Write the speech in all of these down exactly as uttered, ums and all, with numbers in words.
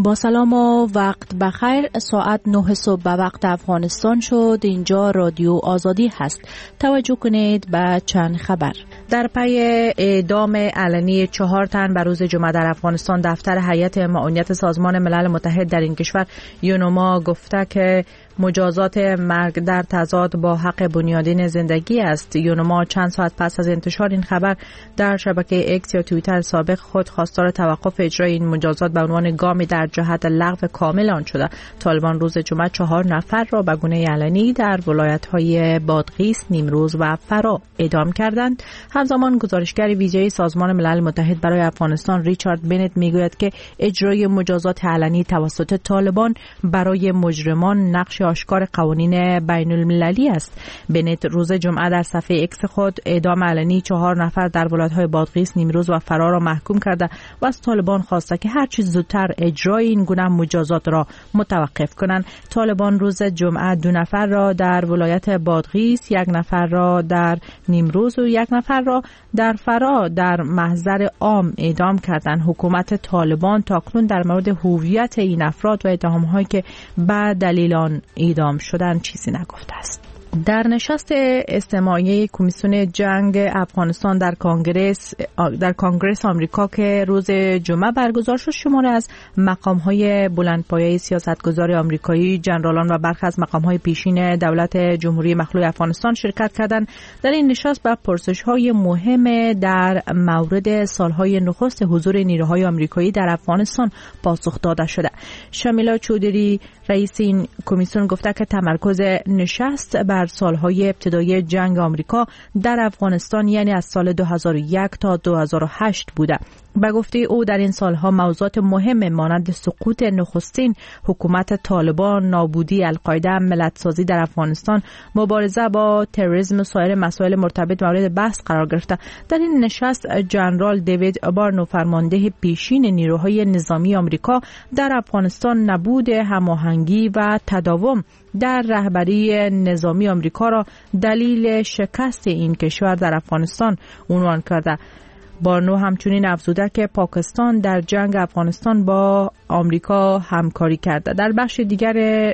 با سلام و وقت بخیر. ساعت نه صبح به وقت افغانستان شد. اینجا رادیو آزادی هست. توجه کنید به چند خبر. در پی اعدام علنی چهار تن بر روز جمعه در افغانستان، دفتر هیئت معاونیت سازمان ملل متحد در این کشور یونما گفته که مجازات مرگ در تضاد با حق بنیادین زندگی است. یونما چند ساعت پس از انتشار این خبر در شبکه اکس یا توییتر سابق خود خواستار توقف اجرای این مجازات به عنوان گامی در جهت لغو کامل آن شده. طالبان روز جمعه چهار نفر را به گونه علنی در ولایت‌های بادغیس، نیمروز و فرا اعدام کردند. همزمان گزارشگر ویژه سازمان ملل متحد برای افغانستان ریچارد بنت میگوید که اجرای مجازات علنی توسط طالبان برای مجرمان نقش آشکار قوانین بین المللی است. بنت روز جمعه در صفحه اکس خود اعدام علنی چهار نفر در ولایت‌های بادغیس، نیمروز و فرا را محکوم کرده و از طالبان خواسته که هر چه زودتر اجرای این گونه مجازات را متوقف کنند. طالبان روز جمعه دو نفر را در ولایت بادغیس، یک نفر را در نیمروز و یک نفر را در فرا در محضر عام اعدام کردند. حکومت طالبان تاکنون در مورد هویت این افراد و اتهام‌هایی که به دلیل آن اعدام شدن چیزی نگفته است. در نشست استماعی کمیسیون جنگ افغانستان در کنگره در کنگره آمریکا که روز جمعه برگزار شد، شماری از مقام‌های بلندپایه سیاستگزار آمریکایی، جنرالان و برخی از مقام‌های پیشین دولت جمهوری مخلوع افغانستان شرکت کردند. در این نشست به پرسش‌های مهم در مورد سالهای نخست حضور نیروهای آمریکایی در افغانستان پاسخ داده شده. شمیلا چودری، رئیس این کمیسیون، گفته که تمرکز نشست بر سالهای ابتدایی جنگ آمریکا در افغانستان، یعنی از سال دو هزار و یک تا دو هزار و هشت بوده. به گفته او در این سالها موضوعات مهم مانند سقوط نخستین حکومت طالبان، نابودی القاعده، ملت‌سازی در افغانستان، مبارزه با تروریسم و سایر مسائل مرتبط مورد بحث قرار گرفته. در این نشست جنرال دیوید بارنو، فرمانده پیشین نیروهای نظامی آمریکا در افغانستان، نبود هماهنگی و تداوم در رهبری نظامی آمریکا را دلیل شکست این کشور در افغانستان عنوان کرده. بارنو همچنین افزوده که پاکستان در جنگ افغانستان با آمریکا همکاری کرده. در بخش دیگر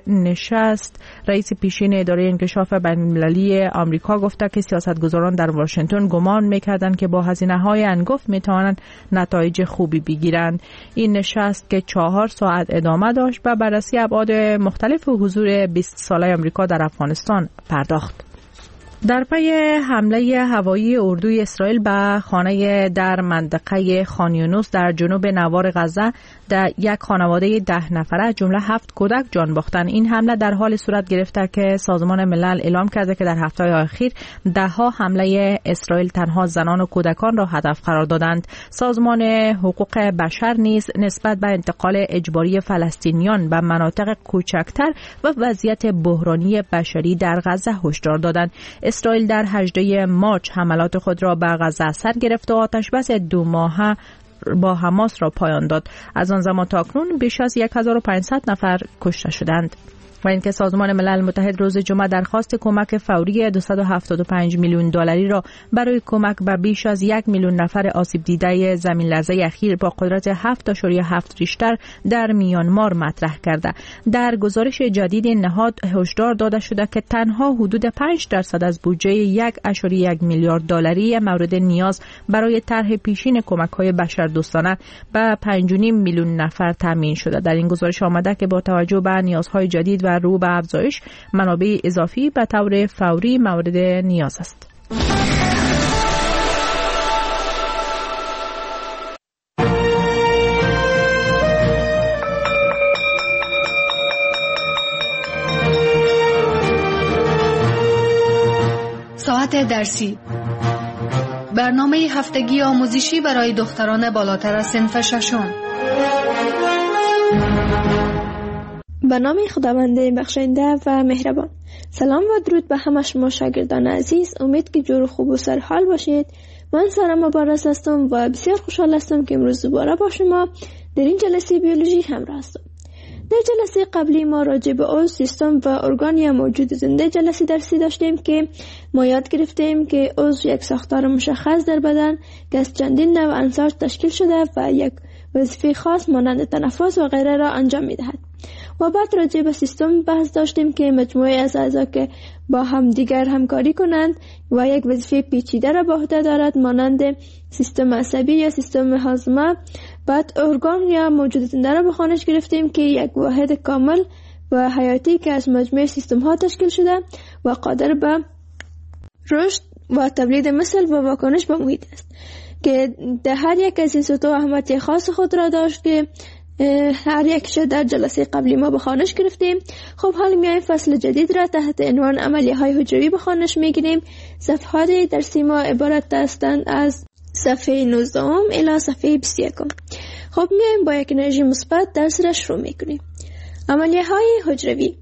نشست رئیس پیشین اداره انکشاف بین‌المللی آمریکا گفته که سیاستگزاران در واشنگتن گمان می‌کردند که با هزینه‌های انگفت می‌توانند نتایج خوبی بگیرند. این نشست که چهار ساعت ادامه داشت به بررسی ابعاد مختلف حضور بیست ساله آمریکا در افغانستان پرداخت. در پی حمله هوایی اردوی اسرائیل به خانه در منطقه خان یونس در جنوب نوار غزه، در یک خانواده ده نفره جمله هفت کودک جان باختند. این حمله در حال صورت گرفته که سازمان ملل اعلام کرده که در هفته‌های اخیر ده ها حمله اسرائیل تنها زنان و کودکان را هدف قرار دادند. سازمان حقوق بشر نیز نسبت به انتقال اجباری فلسطینیان به مناطق کوچکتر و وضعیت بحرانی بشری در غزه هشدار دادند. اسرائیل در هجدهم مارس حملات خود را به غزه سر گرفت و آتشبس دو ماهه با حماس را پایان داد. از آن زمان تا اکنون بیش از هزار و پانصد نفر کشته شدند. و اینکه سازمان ملل متحد روز جمعه درخواست کمک فوری دویست و هفتاد و پنج میلیون دلاری را برای کمک به بیش از یک میلیون نفر آسیب دیده زمین لرزه اخیر با قدرت هفت ممیز هفت ریشتر در میانمار مطرح کرده. در گزارش جدید نهاد هشدار داده شده که تنها حدود پنج درصد از بودجه یک ممیز یک میلیارد دلاری مورد نیاز برای طرح پیشین کمک‌های بشردوستانه به پنج و نیم میلیون نفر تامین شده. در این گزارش آمده که با توجه به نیازهای جدید و رو به افزایش منابع اضافی به طور فوری مورد نیاز است. ساعت درسی، برنامه هفتگی آموزشی برای دختران بالاتر از صنف ششم. به نام خداوند بخشنده و مهربان. سلام و درود به همه شما شاگردان عزیز. امید که جور خوب و سرحال باشید. من سارا مبارز هستم و بسیار خوشحال هستم که امروز دوباره با شما در این جلسه بیولوژی همراه هستم. در جلسه قبلی ما راجع به عضو، سیستم و ارگان یا موجود زنده جلسه درسی داشتیم که ما یاد گرفتیم که عضو یک ساختار مشخص در بدن که از چندین نوع عناصر تشکیل شده و یک وظیفه خاص مانند تنفس و غیره را انجام می‌دهد. و بعد راجع به سیستم بحث داشتیم که مجموعه از اعضا که با هم دیگر همکاری کنند و یک وظیفه پیچیده را به عهده دارد مانند سیستم عصبی یا سیستم هاضمه. بعد ارگان یا موجود زنده را به خوانش گرفتیم که یک واحد کامل و حیاتی که از مجموعه سیستم ها تشکیل شده و قادر به رشد و تولید مثل و واکنش به محیط است که در هر یک از این سطوح اهمیت خاص خود را داشت که هر یکش در جلسه قبلی ما به خوانش گرفتیم. خب حالا میایم فصل جدید را تحت عنوان عملیه های حجروی به خوانش میگیریم. صفحات درسی ما عبارت هستند از صفحه نوزده الی صفحه بیست و یک. خب میایم با یک انرژی مثبت درس را شروع میکنیم. عملیه های حجروی.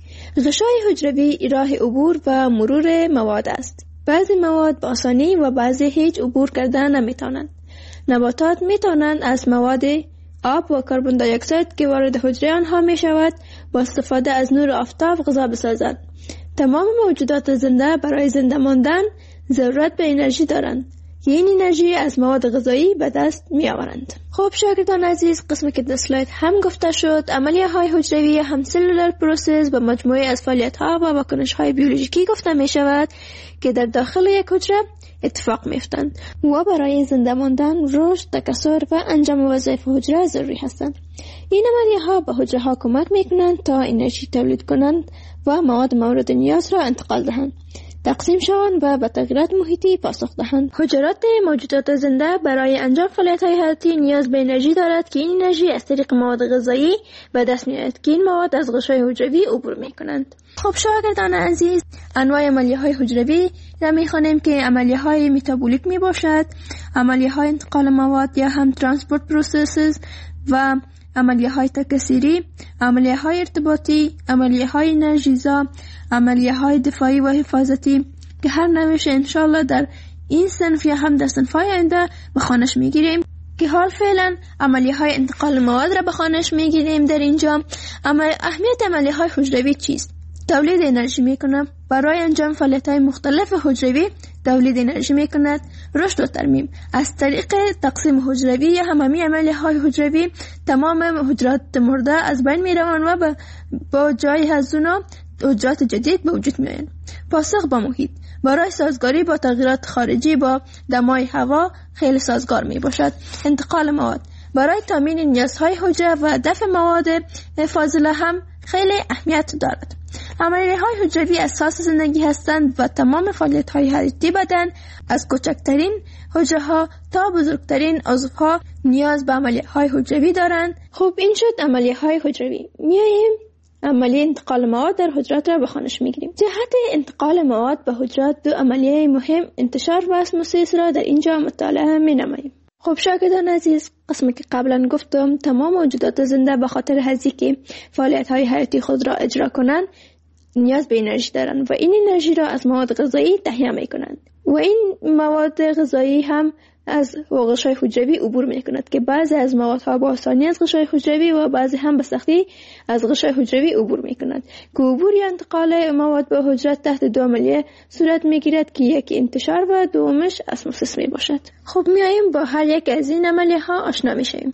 غشای حجروی راه عبور و مرور مواد است. بعضی مواد با آسانی و بعضی هیچ عبور کردن نمیتونند. نباتات میتونند از مواد آب و کربن دی اکساید که وارد حجره آنها می شود با استفاده از نور آفتاب غذا بسازند. تمام موجودات زنده برای زنده ماندن ضرورت به انرژی دارند. این انرژی از مواد غذایی به دست می آورند. خب شاگردان عزیز، قسمی که در اسلاید هم گفته شد، عملیه های حجروی هم سلولر پروسس به مجموعه از فعالیت ها و واکنش های بیولوژیکی گفته می شود که در داخل یک حجره اتفاق میفتند و برای زنده ماندن، رشد، تکثر و انجام وظایف حجره ضروری هستند. این عملیه ها به حجره ها کمک میکنند تا انرژی تولید کنند و مواد مورد نیاز را انتقال دهند، تقسیم شوند و به تغییرات محیطی پاسخ دهند. حجرات موجودات زنده برای انجام فعالیت‌های حیاتی نیاز به انرژی دارد که این انرژی از طریق مواد غذایی به دست می‌آید که این مواد از غشای حجروی عبور می‌کنند. خب شاگردان عزیز، انواع عملیه‌های حجروی را می‌خوانیم که عملیه‌های متابولیک میباشد، عملیه‌های انتقال مواد یا هم ترانسپورت پروسسز و عملیه‌های تکثیری، عملیه‌های ارتباطی، عملیه‌های انرژیزا، عملیه‌های دفاعی و حفاظتی که هر نوعش انشالله در این صنف یا هم در صنف‌های آینده به خوانش میگیریم. که حال فعلا عملیه‌های انتقال مواد را به خوانش میگیریم. در اینجا عمل... اهمیت عملیه‌های حجروی چیست؟ تولید انرژی میکنه. برای انجام فعالیت‌های مختلف حجروی تولید انرژی میکند. رشد و ترمیم از طریق تقسیم حجروی یا هممی عملیه‌های حجروی تمام حجرات مرده از بین میروند و با جای از اونا حجرات جدید به وجود میآیند. پاسخ با محیط برای سازگاری با تغییرات خارجی با دمای هوا خیلی سازگار می باشد. انتقال مواد برای تامین نیازهای حجره و دفع مواد فاضله هم خیلی اهمیت دارد. عملیه‌های حجروی اساس زندگی هستند و تمام فعالیت‌های حیاتی بدن از کوچکترین حجره‌ها تا بزرگترین عضوها نیاز به عملیه‌های حجروی دارند. خب این شد عملیه‌های حجروی. میاییم عملیه انتقال مواد در حجرات را به خوانش میگیریم. جهت انتقال مواد به حجرات دو عملیه مهم انتشار و اسموسیس را در اینجا مطالعه می نماییم. خب شاگردان عزیز، قسمی که قبلا گفتم تمام موجودات زنده به خاطر هزی که فعالیت های حیاتی خود را اجرا کنند نیاز به انرژی دارند و این انرژی را از مواد غذایی تهیه می کنند و این مواد غذایی هم از غشای حجروی عبور می کند که بعضی از موادها با آسانی از غشای حجروی و بعضی هم به سختی از غشای حجروی عبور می کند که عبور یا انتقال مواد به حجرات تحت دو عملیه صورت می گیرد که یکی انتشار و دومش اسموسیس می باشد. خب می آییم با هر یک از این عملیه ها آشنا می شویم.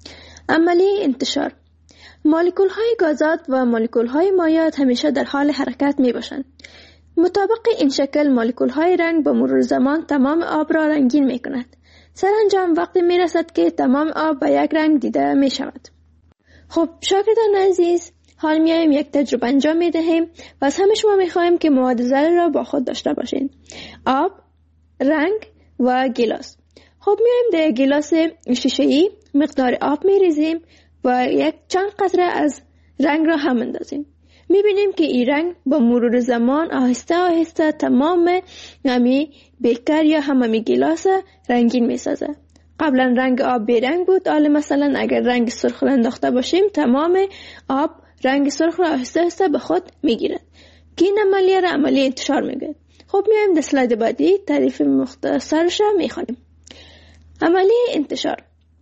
عملیه انتشار: مولکول های گازات و مولکول های مایعات همیشه در حال حرکت می باشند. مطابق این شکل مولکول های رنگ با مرور زمان تمام آب را رنگین می کند. سرانجام وقتی می رسد که تمام آب به یک رنگ دیده می شود. خب شاگردان عزیز، حال می آییم یک تجربه انجام می دهیم و از همه شما می خواهیم که مواد ذره را با خود داشته باشین: آب، رنگ و گیلاس. خب می آییم در گیلاس شیشه‌ای مقدار آب می ریزیم و یک چند قطره از رنگ را هم اندازیم. می بینیم که این رنگ با مرور زمان آهسته آهسته تمام همی بیکر یا هممی گیلاس رنگین می سازه. قبلا رنگ آب بی رنگ بود، حالا مثلا اگر رنگ سرخ را انداخته باشیم تمام آب رنگ سرخ را آهسته آهسته به خود می گیرد که این عملیه را عملیه انتشار می گوید. خب می آییم در اسلاید بعدی تعریف مختصرش را می خوانیم. عملیه انتشار: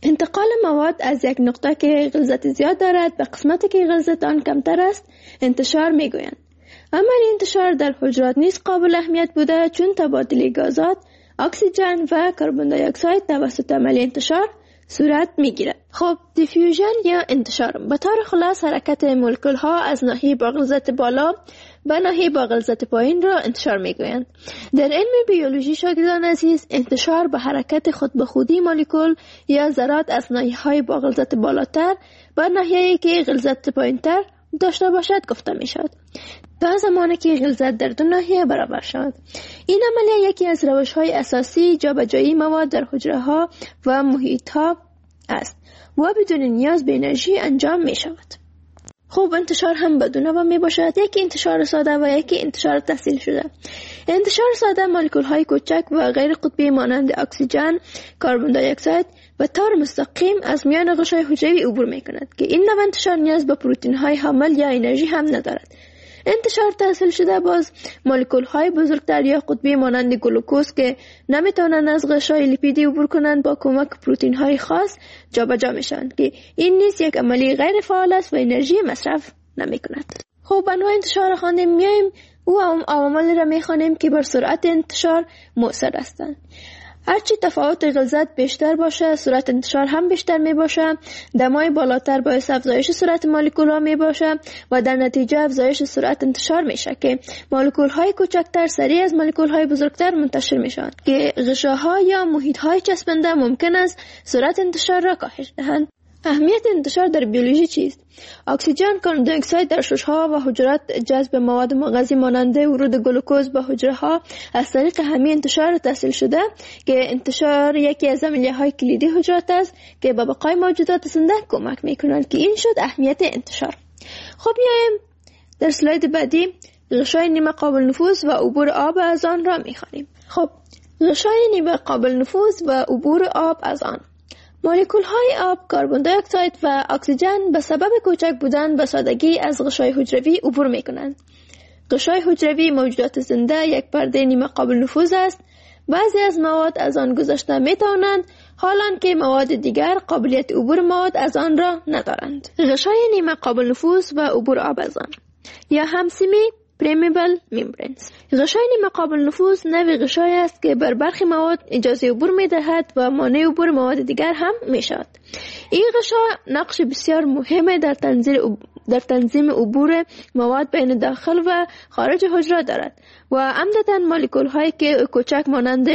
انتقال مواد از یک نقطه که غلظت زیاد دارد به قسمتی که غلظت آن کمتر است انتشار میگویند. عمل انتشار در حجرات نیز قابل اهمیت بوده، چون تبادل گازات، اکسیژن و کربن دی اکساید توسط عمل انتشار صورت میگیرد. خب دیفیوژن یا انتشار به طور خلاص حرکت مولکول ها از ناحیه با غلظت بالا به ناحیه با غلظت پایین را انتشار میگویند. در علم بیولوژی شاگردان عزیز، انتشار به حرکت خود به خودی مولکول یا ذرات از ناحیه های با غلظت بالاتر به ناحیه‌ای که غلظت پایینتر داشته باشد گفته می شود، تا زمانی که غلظت در دو ناحیه برابر شود. این عملیه یکی از روش های اساسی جابجایی مواد در حجره ها و محیط ها است و بدون نیاز به انرژی انجام می شود. خوب انتشار هم بدون نوع می باشد، یکی انتشار ساده و یکی انتشار تحصیل شده. انتشار ساده مولکول های کوچک و غیر قطبی مانند اکسیژن، کربن دی اکساید و طور مستقیم از میان غشای حجروی عبور می کند که این نوع انتشار نیاز به پروتئین های حامل یا انرژی هم ندارد. انتشار تحصیل شده باز مولکول های بزرگتر یا قطبی مانند گلوکوز که نمی توانند از غشای لیپیدی عبور کنند با کمک پروتئین های خاص جابجا می شوند که این نیز یک عملی غیر فعال است و انرژی مصرف نمی کند. خب انواع انتشار خواندیم، میایم او عوامل را می خوانیم که بر سرعت انتشار مؤثر هستند. هرچی تفاوت غلظت بیشتر باشه، سرعت انتشار هم بیشتر می باشه. دمای بالاتر باعث افزایش سرعت مولکول ها می باشه و در نتیجه افزایش سرعت انتشار میشه که مولکول های کوچکتر سریع از مولکول های بزرگتر منتشر میشوند که غشاها یا محیط های چسبنده ممکن است سرعت انتشار را کاهش دهند. اهمیت انتشار در بیولوژی چیست؟ اکسیژن، کربن دی اکساید در شش‌ها و حجرات جذب مواد مغذی مانند ورود گلوکوز به حجره ها از طریق همین انتشار تحصیل شده که انتشار یکی از عملیه‌های کلیدی حجرات است که به بقای موجودات زنده کمک می‌کنند که این شد اهمیت انتشار. خب میایم در اسلاید بعدی غشای نیمه قابل نفوذ و عبور آب از آن را می‌خوانیم. خب غشای نیمه قابل نفوذ و عبور آب از آن. مولکول های آب، کربن دی اکساید و اکسیژن به سبب کوچک بودن به سادگی از غشای حجروی عبور می کنند. غشای حجروی موجودات زنده یک پرده نیمه قابل نفوذ است. بعضی از مواد از آن گذشته می توانند، حالان که مواد دیگر قابلیت عبور مواد از آن را ندارند. غشای نیمه قابل نفوذ و عبور آب از آن یا همسیمی پریمیبل میمبرینز. غشای نیمه قابل نفوذ نوعی غشای است که بر برخی مواد اجازه عبور می دهد و مانع عبور مواد دیگر هم می شود. این غشا نقش بسیار مهم در تنظیم در تنظیم عبور مواد بین داخل و خارج حجره دارد و عمدتاً مولکول هایی که کوچک مانند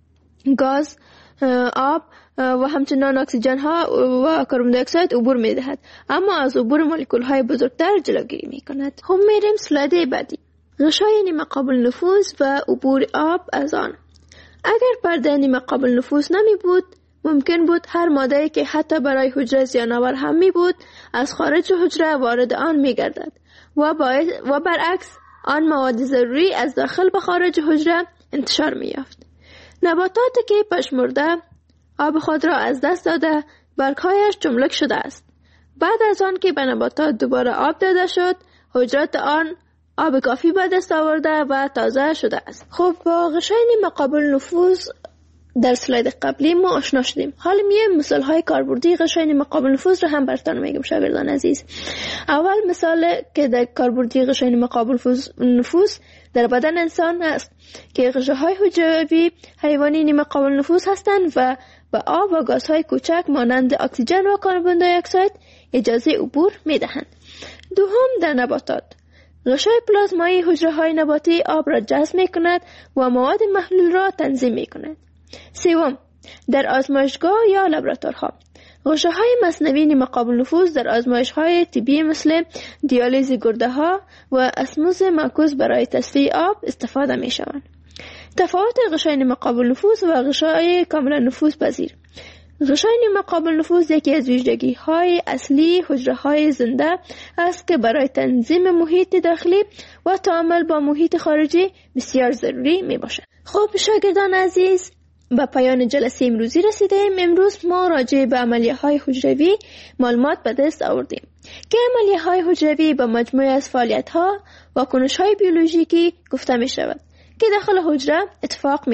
گاز، آب و همچنان اکسیژن ها و کربن دی اکساید عبور می دهد، اما از عبور مولکول های بزرگتر جلوگیری می کند. هم میریم اسلاید بعدی. غشای نیمه قابل نفوذ و عبور آب از آن. اگر پرده نیمه قابل نفوذ نمی بود، ممکن بود هر ماده که حتی برای حجره زیانآور هم می بود از خارج حجره وارد آن می گردد و, و برعکس آن مواد ضروری از داخل به خارج حجره انتشار می یافت. نباتاتی که پژمرده آب خود را از دست داده برگ‌هایش جملک شده است. بعد از آن که به نباتات دوباره آب داده شد، حجرات آن آب کافی به دست آورده و تازه شده است. خب با غشای نیمه قابل نفوذ در اسلاید قبلی ما آشنا شدیم. حالا میایم مثال های کاربردی غشای نیمه قابل نفوذ رو هم براتون میگم شاگردان عزیز. اول مثال که در کاربردی غشای نیمه قابل نفوذ در بدن انسان است که غشاهای حجروی حیوانی نیمه قابل نفوذ هستند و به آب و گازهای کوچک مانند اکسیژن و کربن دی اکساید اجازه عبور میدهند. دوم در نباتات غشای پلازمایی حجره‌های نباتی آب را جذب می‌کند و مواد محلول را تنظیم می‌کند. سوم در آزمایشگاه یا لابراتوارها غشاهای مصنوعی نیمه قابل نفوذ در آزمایش‌های طبی مثل دیالیز گرده‌ها و اسموز معکوس برای تصفیه آب استفاده می‌شوند. تفاوت غشای نیمه قابل نفوذ و غشای کاملا نفوذ پذیر. غشای نیمه قابل نفوذ یکی از ویژگی‌های اصلی حجره‌های زنده است که برای تنظیم محیط داخلی و تعامل با محیط خارجی بسیار ضروری میباشد. خب شاگردان عزیز، به پایان جلسه امروزی رسیدیم. امروز ما راجع به عملیه‌های حجروی معلومات به دست آوردیم که عملیه‌های حجروی به مجموعه از فعالیت‌ها و کنش‌های بیولوژیکی گفته می‌شود که داخل حجره اتفاق می‌افتد.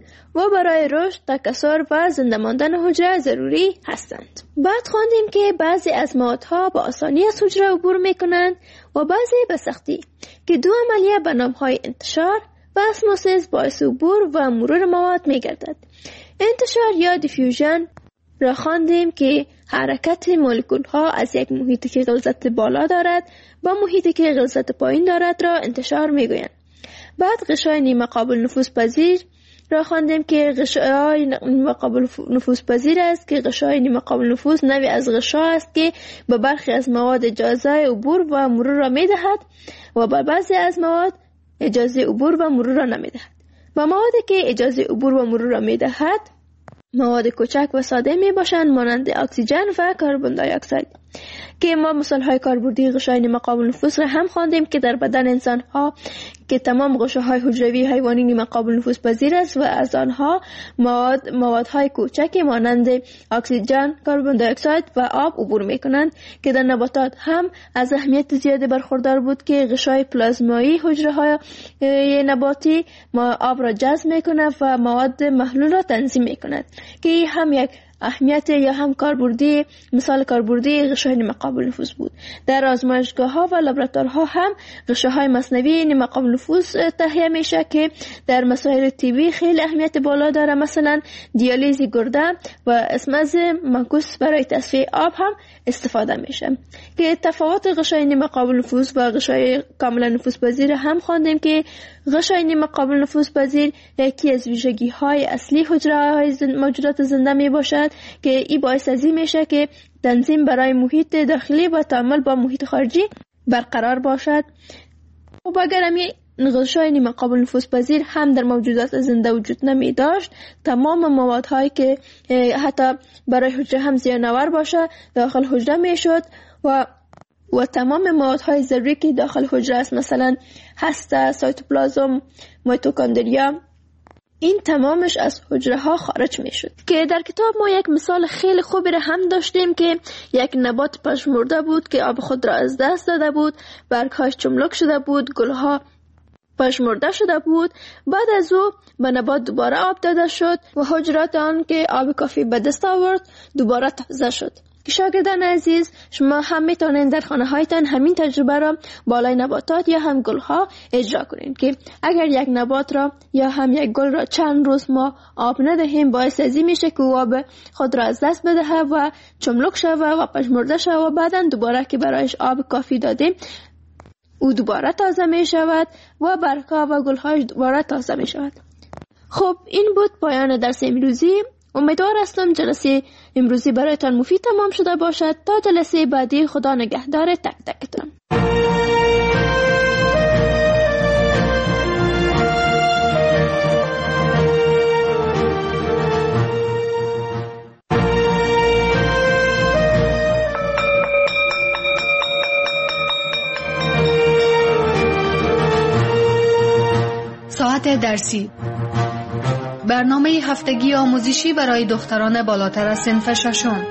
و برای رشد، تکثر و زنده ماندن حجره ضروری هستند. بعد خواندیم که بعضی از موادها با آسانی از حجره عبور میکنند و بعضی به سختی، که دو عملیه به نامهای انتشار و اسموسیس باعث عبور و مرور مواد میگردد. انتشار یا دیفیوژن را خواندیم که حرکت مولکول ها از یک محیطی که غلظت بالا دارد با محیطی که غلظت پایین دارد را انتشار میگویند. بعد غشای نیمه قابل نفوذ پذیر را خواندیم که غشای نیمه قابل نفوذ پذیر است که غشای نیمه قابل نفوذ نوعی از غشا است که به برخی از مواد اجازه عبور و مرور را میدهد و به بعضی از مواد اجازه عبور و مرور را نمیدهد. با موادی که اجازه عبور و مرور را میدهد مواد کوچک و ساده می باشند، مانند اکسیژن و کربن دی اکساید، که ما مثال های کاربردی غشای نیمه قابل نفوذ را هم خواندیم که در بدن انسان ها که تمام غشاهای حجروی حیوانی نیمه قابل نفوذ پذیر است و از آنها مواد موادهای کوچکی مانند اکسیژن، کربن دی اکساید و آب عبور می کنند، که در نباتات هم از اهمیت زیادی برخوردار بود که غشای پلازمایی حجره های نباتی ما آب را جذب می کند و مواد محلول را تنظیم می کند، که هم یک اهمیت یا هم کاربردی مثال کاربردی غشای نیمه قابل نفوذ بود. در آزمایشگاه ها و لابراتوارها هم غشاهای مصنوعی نیمه قابل نفوذ تهیه میشه که در مسائل طبی خیلی اهمیت بالا داره، مثلا دیالیز گرده و اسمز منکوس برای تصفیه آب هم استفاده میشه. که تفاوت غشای نیمه قابل نفوذ و غشای کاملا نفوذ پذیر هم خواندیم که غشای نیمه قابل نفوذ پذیر یکی از ویژگی های اصلی حجره های موجودات زنده می باشد که این باعث ازی میشه که تنظیم برای محیط داخلی و تعامل با محیط خارجی برقرار باشد. و اگر همی غشای نیمه قابل نفوذ پذیر هم در موجودات زنده وجود نمی داشت، تمام موادهایی که حتی برای حجره هم زیانآور باشه داخل حجره می شد و و تمام موادهای ضروری که داخل حجره است، مثلا هسته، سایتوپلازم، میتوکندریا، این تمامش از حجره ها خارج می شد. که در کتاب ما یک مثال خیلی خوبی را هم داشتیم که یک نبات پژمرده بود که آب خود را از دست داده بود، برگهاش چملک شده بود، گلها پژمرده شده بود. بعد از او به نبات دوباره آب داده شد و حجرات آن که آب کافی به دست آورد دوباره تازه شد. که شاگردان عزیز، شما هم میتونید در خانه هایتان همین تجربه را بالای نباتات یا هم گل ها اجرا کنید که اگر یک نبات را یا هم یک گل را چند روز ما آب ندهیم، باعث ازی میشه که آب خود را از دست بده و چملک شود و پژمرده شود و بعدا دوباره که برایش آب کافی دادیم او دوباره تازه می شود و برگها و گل هاش دوباره تازه می شود. خب این بود پایان درس امروزی. امیدوار هستم جلسه امروزی برایتان مفید تمام شده باشد. تا جلسه بعدی، خدا نگهدار تک تکتان. ساعت درسی، برنامه هفتگی آموزشی برای دختران بالاتر از صنف ششم.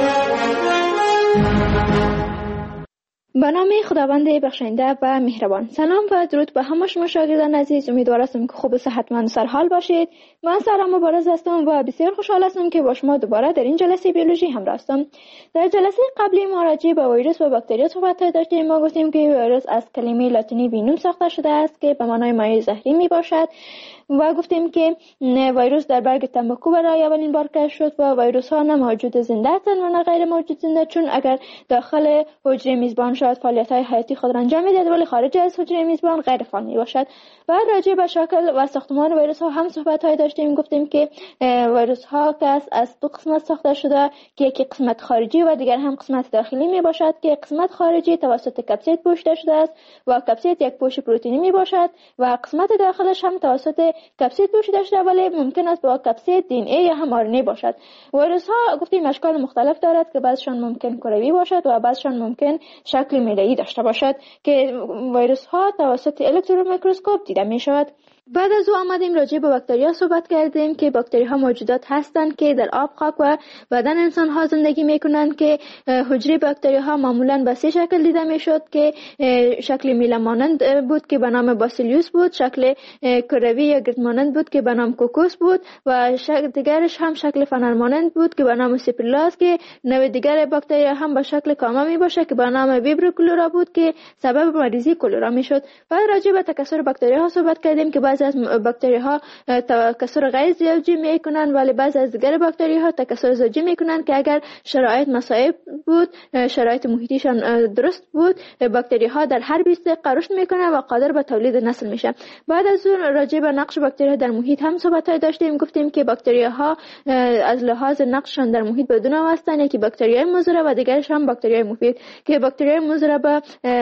به نام خداوند بخشنده و مهربان. سلام و درود به همه شما شاگردان عزیز. امیدوار هستم که خوب و صحتمند و سرحال باشید. من سارا مبارز هستم و بسیار خوشحال هستم که با شما دوباره در این جلسه بیولوژی همراه هستم. در جلسه قبلی ما راجع به ویروس و باکتریا صحبت داشتیم. ما گفتیم که ویروس از کلمه لاتینی وینوم ساخته شده است که به معنای مایع زهری می باشد و گفتیم که ویروس در برگ تنباکو برای اولین بار کشف شد و ویروس ها نه موجود زنده هستند و نه غیر موجود زنده، چون اگر داخل حجره میزبان شاید فعالیت های حیاتی خود را انجام میدهد ولی خارج از حجره میزبان غیر فعال می باشد. و راجع به شکل و ساختمان ویروس ها هم صحبت های داشتیم. گفتیم که ویروس ها که از دو قسمت ساخته شده که یکی قسمت خارجی و دیگر هم قسمت داخلی می باشد که قسمت خارجی توسط کپسید پوشیده شده است و کپسید یک پوش پروتئینی می باشد و قسمت داخلش هم توسط کپسید پوشیده شده ولی ممکن است با کپسید دی ان ای یا هم آر ان ای باشد. ویروس ها گفتیم اشکال مختلف دارد که بعضشان ممکن کروی باشد و بعضشان ممکن شکل میله‌ای داشته باشد که ویروس ها توسط الکترون میکروسکوپ دیده می شود. بعد از او آمدیم راجع به باکتریا صحبت کردیم که باکتری ها موجودات هستند که در آب، خاک و بدن انسان ها زندگی میکنند که حجره باکتری ها معمولا به سه شکل دیده میشد که شکل میله مانند بود که به نام باسیلیوس بود، شکل کروی یا گرد مانند بود که به نام کوکوس بود و شکل دیگرش هم شکل فنر مانند بود که به نام سیپرلاس که نوع دیگر باکتری هم به شکل کامه می باشه که به نام ویبریو کلورا بود که سبب مریضی کلورا میشد. بعد راجع به تکثر باکتری ها صحبت کردیم که بعضی از باکتری ها تکثر غیر زوجی میکنن ولی بعضی از دیگر باکتری ها تکثر زوجی میکنن که اگر شرایط مساعد بود، شرایط محیطیشان درست بود، باکتری ها در هر بیست دقیقه رشد میکنه و قادر به تولید نسل میشه. بعد از اون راجع به نقش باکتری ها در محیط هم صحبت داشتیم، گفتیم که باکتری ها از لحاظ نقششان در محیط به دو نوع هستند، یکی باکتری های مضر و دیگرش هم باکتری های مفید که باکتری های مضر به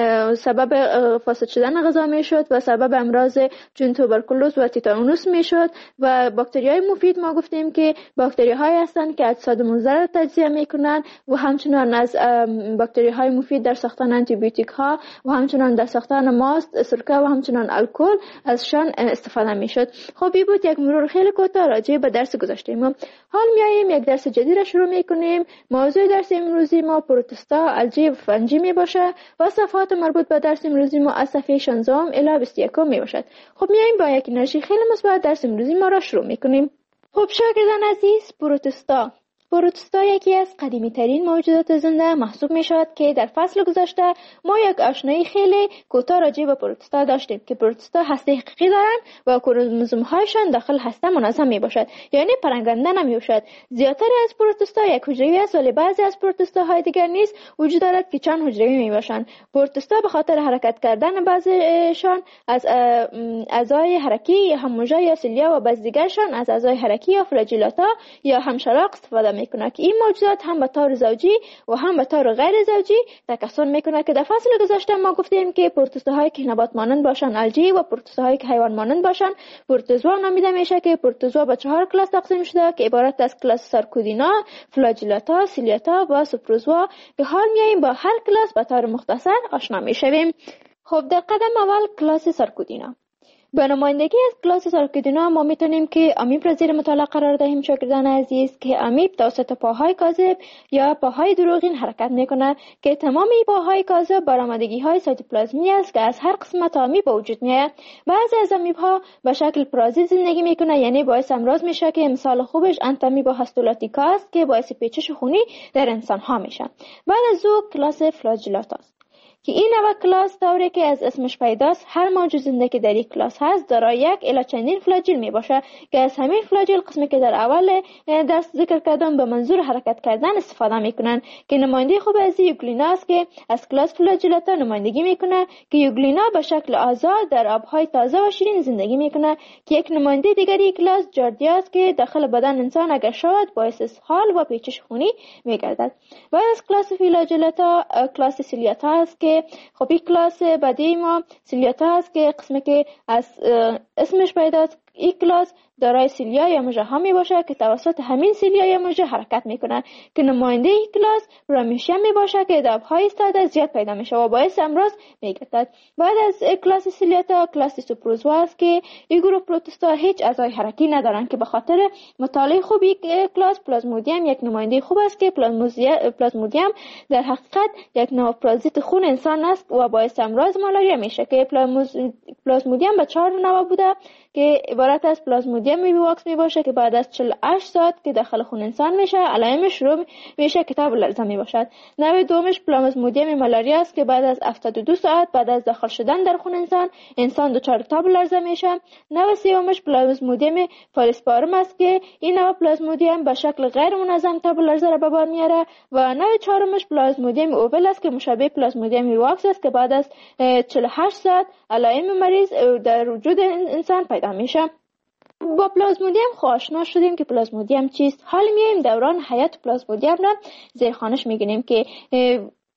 سبب فاسد شدن غذا میشد و سبب امراض چون توبرکولوز و تیتانوس میشد و باکتری های مفید ما گفتیم که باکتری های هستند که اجساد مضر را تجزیه میکنن و همچنان از باکتری های مفید در ساختن آنتی بیوتیک ها و همچنان در ساختن ماست، سرکه و همچنان الکل ازشان استفاده میشد. خب این بود یک مرور خیلی کوتاه راجع به درس گذاشتیم. حال میایم یک درس جدید را شروع میکنیم. موضوع درس امروزی ما پروتستا، الژی و فنجی می باشه و صفحات مربوط به درس امروزی ما از صفحه شانزده الی بیست و یک می باشد. خب میایم با یک انرژی خیلی مثبت درس امروزی ما را شروع میکنیم. خب شاگردان عزیز، پروتستا پروتستا یکی از قدیمی ترین موجودات زنده محسوب می شود که در فصل گذشته ما یک آشنایی خیلی کوتاه راجع به پروتستا داشتیم که پروتستا هسته حقیقی دارند و کروموزوم هایشان داخل هسته منظم می باشد، یعنی پرنگنده نمی باشد. زیادتر از پروتستا یک حجروی است ولی بعضی از پروتستا های دیگر نیز وجود دارد که چند حجروی می باشند. پروتستا به خاطر حرکت کردن بعضیشان از اعضای حرکی یا هموجه یا سیلیا و بعضی دیگرشان از اعضای حرکی یا فلاجیلاتا یا همشلاق استفاده میکنه که این موجودات هم به طور زوجی و هم به طور غیر زوجی تکثر میکنه که در فصل گذشته ما گفتیم که پروتوزوهایی که نبات مانند باشن الژی و پروتوزوهایی که حیوان مانند باشن پروتوزوا نامیده میشه که پروتوزوا به چهار کلاس تقسیم شده که عبارت از کلاس سارکودینا، فلاجیلاتا، سیلیاتا و سوپروزوا که حال میایم با هر کلاس به طور مختصر آشنا میشویم. خب در قدم اول کلاس سارکودینا. به نمایندگی از کلاس سارکودینا ما میتونیم که امیب را زیر مطالعه قرار دهیم شاگردان عزیز که امیب توسط پاهای کاذب یا پاهای دروغین حرکت میکنه که تمام این پاهای کاذب برآمدگی های سایتوپلازمی است که از هر قسمت امیب به وجود میاد. بعضی از امیب ها به شکل پرازیت زندگی میکنه، یعنی باعث امراض میشه که مثال خوبش انتامیبا هاستولاتیکا است که باعث پیچش خونی در انسان ها میشه. بعد از او کلاس فلاجیلاتا است که این نوع کلاس طوری که از اسمش پیداست هر موجود زنده که در این کلاس هست دارای یک الی چندین فلاجیل می باشه که از همین فلاجیل قسمی که در اول درس ذکر کردم به منظور حرکت کردن استفاده میکنن که نماینده خوب از یوگلینا است که از کلاس فلاجیلاتا نمایندگی میکنه که یوگلینا به شکل آزاد در آبهای تازه و شیرین زندگی میکنه که یک نماینده دیگری کلاس جاردیا است که داخل بدن انسان اگر شود باعث اسهال و پیچش خونی میگردد. بعد از کلاس فلاجیلاتا کلاس سیلیاتا است که خب این کلاس بعدی ما سیلیاتا است که قسمی که از اسمش پیداست. این کلاس دارای سیلیا یا مژه ها می باشه که توسط همین سیلیا یا مژه حرکت میکنن که نماینده این کلاس پرامیشیم می باشه که در آبهای ایستاده زیاد پیدا میشه و باعث امراض میگردد. بعد از کلاس سیلیاتا کلاس سوپروزوا است که این گروه پروتوستا هیچ اعضای حرکی ندارن که به خاطر مطالعه خوب این کلاس پلازمودیم یک نماینده خوب است که پلازمودیم در حقیقت یک نوع پرازیت خون انسان است و باعث امراض مالاریا میشه که پلازمودیم به چهار نوع بوده که عبارت از پلازمودیم میواکس می باشه که بعد از چهل و هشت ساعت که داخل خون انسان میشه علائمش شروع میشه که تاب لرزه می باشد. نوع دومش پلازمودیم مالاریا است که بعد از هفتاد و دو ساعت بعد از داخل شدن در خون انسان انسان دچار تاب لرزه میشه. نوع سومش پلازمودیم فالسپارم است که این نوع پلازمودیم به شکل غیر منظم تاب لرزه را به بار میاره و نوع چهارمش پلازمودیم اوول است که مشابه پلازمودیم میواکس است که بعد از چهل و هشت ساعت علائم مریض در وجود انسان پیدا میشه. با پلازمودیم آشنا شدیم که پلازمودیم چیست. حال میایم دوران حیات پلازمودیم را زیر خوانش میگیریم که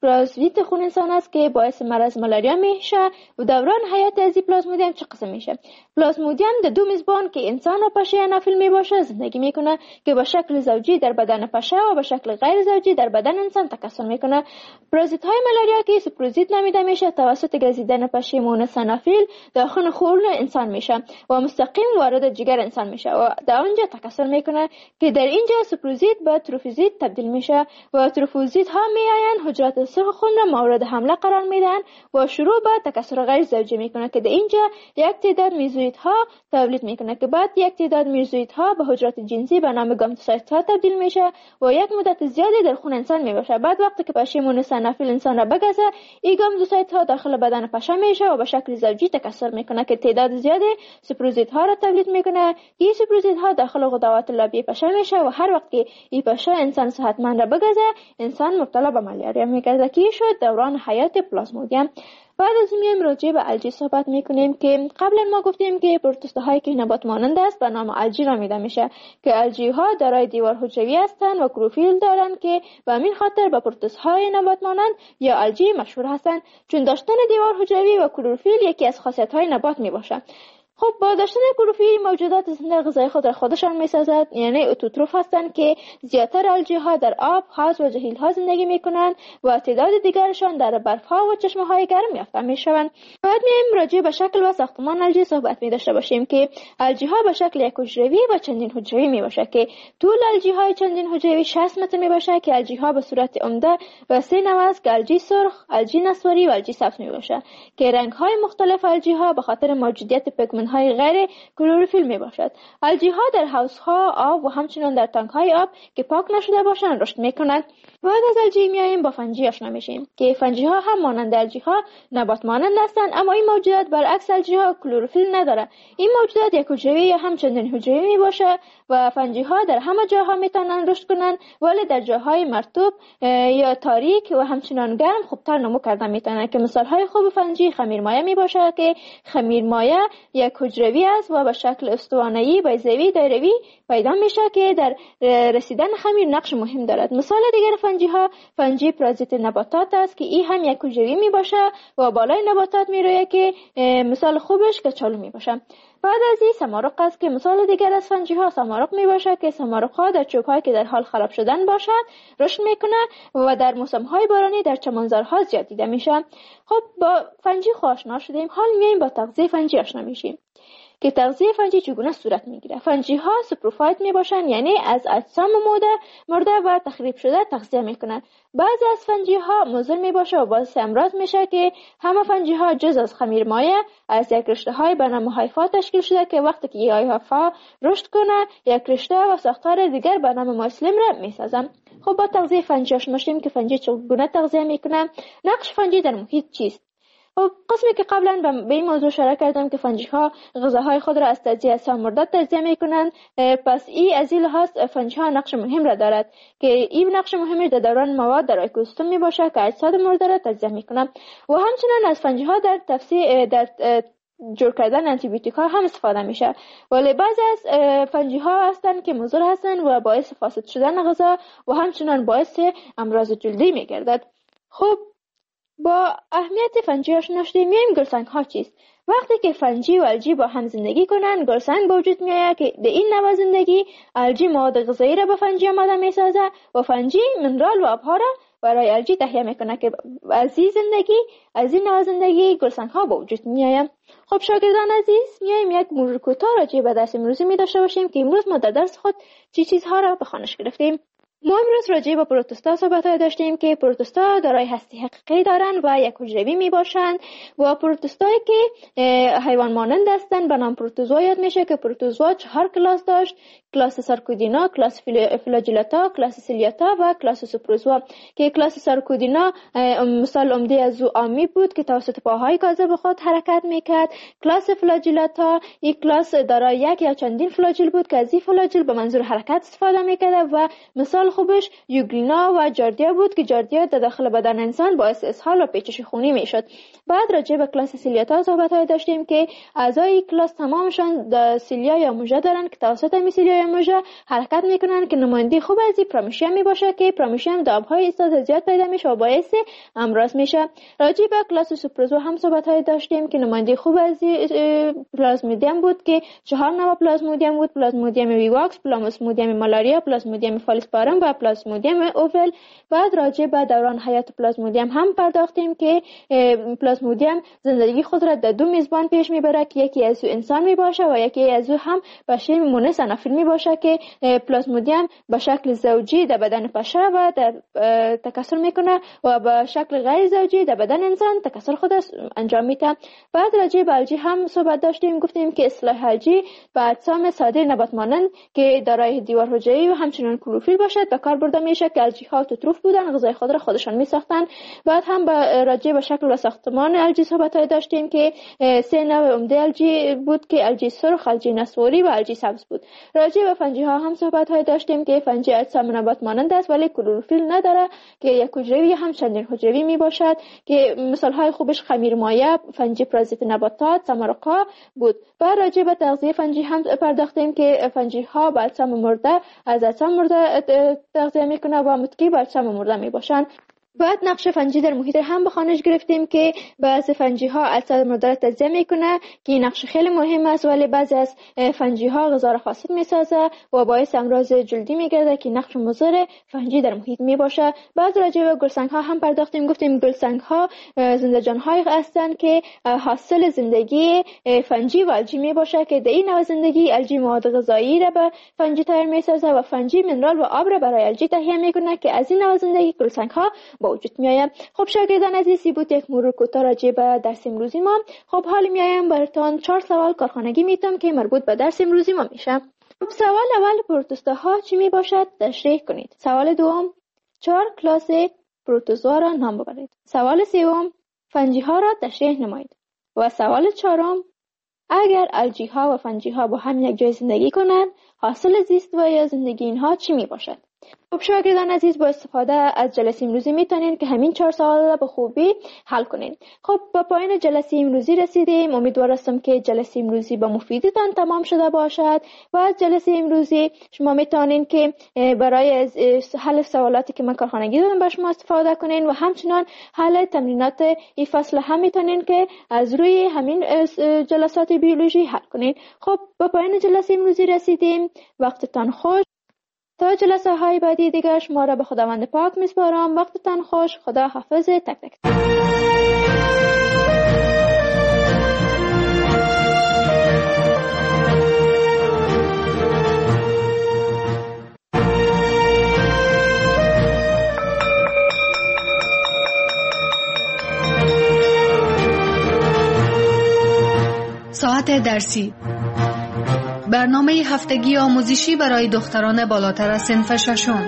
پلازمودیت خون انسان است که باعث مرض مالاریا میشه و دوران حیات از پلازمودیوم چه قسم میشه. پلازمودیوم در دو میزبان که انسان و پشه انافیل میباشه زندگی میکنه که به شکل زوجی در بدن پشه و به شکل غیر زوجی در بدن انسان تکثر میکنه. پرازیت های مالاریا که سپروزیت نامیده میشه توسط گزیدن پشه مونس انافیل داخل خون انسان میشه و مستقیم وارد جگر انسان میشه و در اونجا تکثر میکنه که در اینجا سپروزیت به تروفوزیت تبدیل میشه و تروفوزیت ها میآیند حجرات سرخ خون را مورد حمله قرار میدن و شروع به تکثر غیر زوجی میکنه که در اینجا یک تعداد میزویت ها تولید میکنه که بعد یک تعداد میزویت ها به حجرات جنسی به نام گامتوسایت ها تبدیل میشه و یک مدت زیادی در خون انسان میباشه. بعد وقتی که پشه مونس انافیل انسان را بگزه این گامتوسایت ها داخل بدن پشه میشه و به شکل زوجی تکثر میکنه که تعداد زیادی سپروزیت ها را تولید میکنه. این سپروزیت ها داخل غدوات لابی پشه میشه و هر وقت که این پشه انسان صحتمند را بگزه انسان مبتلا به مالاریا میگرده که شد دوران حیات پلازمودیوم. بعد از میایم راجع به الژی صحبت میکنیم که قبلا ما گفتیم که پروتوزوا هایی که نبات مانند است به نام الژی نامیده میشه که الژی ها دارای دیوار حجروی هستند و کلروفیل دارند که به همین خاطر به پروتوزوا های نبات مانند یا الژی مشهور هستند چون داشتن دیوار حجروی و کلروفیل یکی از خاصیت های نبات میباشد. خب با داشتن کلروفیل موجودات زنده غذای خود را خودشان میسازد، یعنی اتوتروف هستند که زیادتر الژی ها در آب، حوض و جهیل ها زندگی میکنند و تعداد دیگرشان در برف ها و چشمه های گرم یافته میشوند. بعد میایم راجع به شکل و ساختمان الژی صحبت می داشته باشیم که الژی ها به شکل یک حجروی و چندین حجروی می باشه که طول الژی های چندین حجروی شصت متر می باشه که الژی ها به صورت عمده و سه نوع است که الژی سرخ، الژی نسواری و الژی سبز می باشه که رنگ های مختلف الژی ها به خاطر موجودیت پیگمنت های غیر کلروفیل می باشد. الژی ها در حوض ها آب و همچنین در تانک های آب که پاک نشده باشند رشد می کنند. بعد از الژی میایم با فنجی آشنا میشیم که فنجی ها هم مانند الژی ها نبات مانند هستند اما این موجودات برعکس الژی ها کلروفیل نداره. این موجودات یک حجروی یا هم چندین حجروی می باشه و فنجی ها در همه جاها میتونن رشد کنند ولی در جاهای مرطوب یا تاریک و همچنان گرم خوبتر نمو کردن میتونن که مثال های خوب فنجی خمیرمایه می باشه که خمیرمایه یک حجروی است و به شکل استوانه‌ای بیضوی دایروی پیدا میشه که در رسیدن خمیر نقش مهم دارد. مثال دیگر فنجی ها فنجی پرازیت نباتات است که این هم یک حجروی می باشه و بالای نباتات میرویه که مثال خوبش کچالو می باشه. بعد از این سمارق است که مثال دیگر از فنجی ها سمارق می باشه که سمارق ها در چوب هایی که در حال خراب شدن باشد رشد میکنه و در موسم های بارانی در چمنزارها زیاد دیده میشه. خب با فنجی آشنا شدیم، حال میایم با تغذیه فنجی آشنا میشیم که تغذیه فنجی چگونه صورت میگیره. فنجی ها سپروفایت می باشن یعنی از اجسام مرده مرده و تخریب شده تغذیه میکنن. بعضی از فنجی ها مضر می باشه و باعث امراض میشه که همه فنجی ها جز از خمیرمایه از یک رشته های به نام هایفا تشکیل شده که وقتی که این هایفا رشد کنه یک رشته و ساختار دیگر به نام مایسلیم را میسازن. خب با تغذیه فنجی آشنا شدیم که فنجی چگونه تغذیه میکنه. نقش فنجی در محیط چیست؟ خب قسمی که قبلا به این موضوع اشاره کردم که فنجی ها غذاهای خود را از تجزیه اجسام مرده تجزیه میکنند، پس این از این لحاظ فنجی ها نقش مهم را دارد که این نقش مهمی در دوران مواد در اکوسیستم می باشه که اجساد مرده را تجزیه میکنند و همچنین از فنجی ها در تفسیر در جور کردن آنتی بیوتیک ها هم استفاده میشه. ولی بعضی از فنجی ها هستند که مضر هستند و باعث فاسد شدن غذا و همچنین باعث امراض جلدی میگردد. خب با اهمیت فنجی آشنا شدیم. میایم گلسنگ ها چیست؟ وقتی که فنجی و الژی با هم زندگی کنند گلسنگ به وجود میآید که در این نوع زندگی الژی مواد غذایی را به فنجی آماده میسازه و فنجی منرال و آبها را برای الژی تهیه میکنه که از این زندگی از این نوع زندگی گلسنگ ها به وجود میآید. خب شاگردان عزیز میایم یک مرور کوتاه راجع به درس امروزی می داشته باشیم که امروز ما در درس خود چی چیزها را به خوانش گرفتیم. ما امروز راجع به پروتوزوا صحبت داشتیم که پروتوزوا دارای هسته حقیقی دارند و یک حجروی می باشند و پروتوزوایی که حیوان مانند هستند به نام پروتوزوا یاد میشه که پروتوزوا چهار کلاس داشت: کلاس سارکودینا، کلاس فلاجیلاتا، کلاس سیلیاتا و کلاس سپروزوا که کلاس سارکودینا مثال عمده از او آمی بود که توسط پاهای کاذب خود حرکت میکرد. کلاس فلاجیلاتا یک کلاس دارای یک یا چندین فلاجیل بود که از این فلاجیل به منظور حرکت استفاده میکرد و مثال خوبش یوگلینا و جاردیا بود که جاردیا در داخل بدن انسان باعث اسهال و پیچش خونی میشد. بعد راجع به کلاس سیلیاتا صحبت داشتیم که اعضای کلاس تمامشان سیلیا یا موژه دارن که توسط همین سیلیا یا موژه حرکت میکنن که نماینده خوب از این پرامیشیم میباشه که پرامیشیم دابهای استاد زیاد پیدا میشه و باعث امراض میشه. راجع به کلاس سوپروزو هم صحبت داشتیم که نماینده خوب از پلازمودیم بود که چهار نوع پلازمودیم بود: پلازمودیم ویواکس، پلازمودیم مالاریا، پلازمودیم فالسپارم و پلازمودیم اوول. بعد راجع به دوران حیات پلازمودیم هم پرداختیم که پلازمودیم زندگی خود را در دو میزبان پیش میبره که یکی از او انسان میباشه و یکی از او هم بشر مونس انافیل میباشه که پلازمودیم به شکل زوجی در بدن پشه و در تکثر میکنه و به شکل غیر زوجی در بدن انسان تکثر خود انجام میده. بعد راجع به الژی هم صحبت داشتیم، گفتیم که اصطلاح الژی به اجسام ساده نبات مانند که دارای دیوار حجری و همچنین کلروفیل باشد به کار برده میشه که الژی ها توتروف بودن، غذای خود را خودشان میساختن. بعد هم به راجع به شکل و ساختمان الژی صحبت داشتیم که سه نوع عمده الژی بود که الژی سرخ، الژی نسواری و الژی سبز بود. راجع به فنجی ها هم صحبت داشتیم که فنجی اجسام نبات مانند است ولی کلروفیل نداره که یک حجروی هم چندین حجروی می باشد که مثال های خوبش خمیرمایه، فنجی پرازیت نباتات، سمرقا بود. بعد راجع به تغذیه فنجی هم پرداختیم که فنجی ها با اجسام مرده از اجسام مرده تغذیه میکنه و متکی با اجسام مرده می باشند. بعد نقش فنجی در محیط هم به خوانش گرفتیم که بعضی فنجی ها اجساد مرده را تجزیه میکنه که این نقش خیلی مهم است، ولی بعضی از فنجی ها غذا را فاسد میسازه و باعث امراض جلدی میگرده که نقش مضر فنجی در محیط میباشه. بعد راجع به گلسنگ ها هم پرداختیم، گفتیم گلسنگ ها زنده جان های هستند که حاصل زندگی فنجی و الژی میباشه که در این نوع زندگی الژی مواد غذایی را به فنجی تغییر میسازه و فنجی منرال و آب را برای الژی تهیه میکنه که از این نوع زندگی گلسنگ ها با وجود میایم. خب شاگردان عزیزی بود یک مرور کوتاه راجع به درس امروزی ما. خب حالا میایم براتون چهار سوال کارخانگی میتونم که مربوط به درس امروزی ما میشه. خب سوال اول پروتوزوا ها چی میباشد تشریح کنید. سوال دوم چهار کلاس پروتوزوا را نام ببرید. سوال سوم فنجی ها را تشریح نمایید. و سوال چهارم اگر الژی ها و فنجی ها با هم یک جای زندگی کنند حاصل زیست و یا زندگی اینها چی میباشد؟ خب شاگردان عزیز با استفاده از جلسه امروزی میتونین که همین چهار سوال را به خوبی حل کنین. خب با پایان جلسه امروزی رسیدیم. امیدوار هستم که جلسه امروزی با مفیدتان تمام شده باشد و از جلسه امروزی شما میتونین که برای حل سوالاتی که من کارخانگی دادم با شما استفاده کنین و همچنان حل تمرینات این فصل هم میتونین که از روی همین جلسات بیولوژی حل کنین. خب با پایان جلسه امروزی رسیدیم. وقتتان خوش. تا جلسه های بعدی دیگر شما را به خداوند پاک میسپارم. وقتتان خوش. خدا حافظ تک تک. ساعت درسی، برنامه هفتگی آموزشی برای دختران بالاتر از صنف ششم.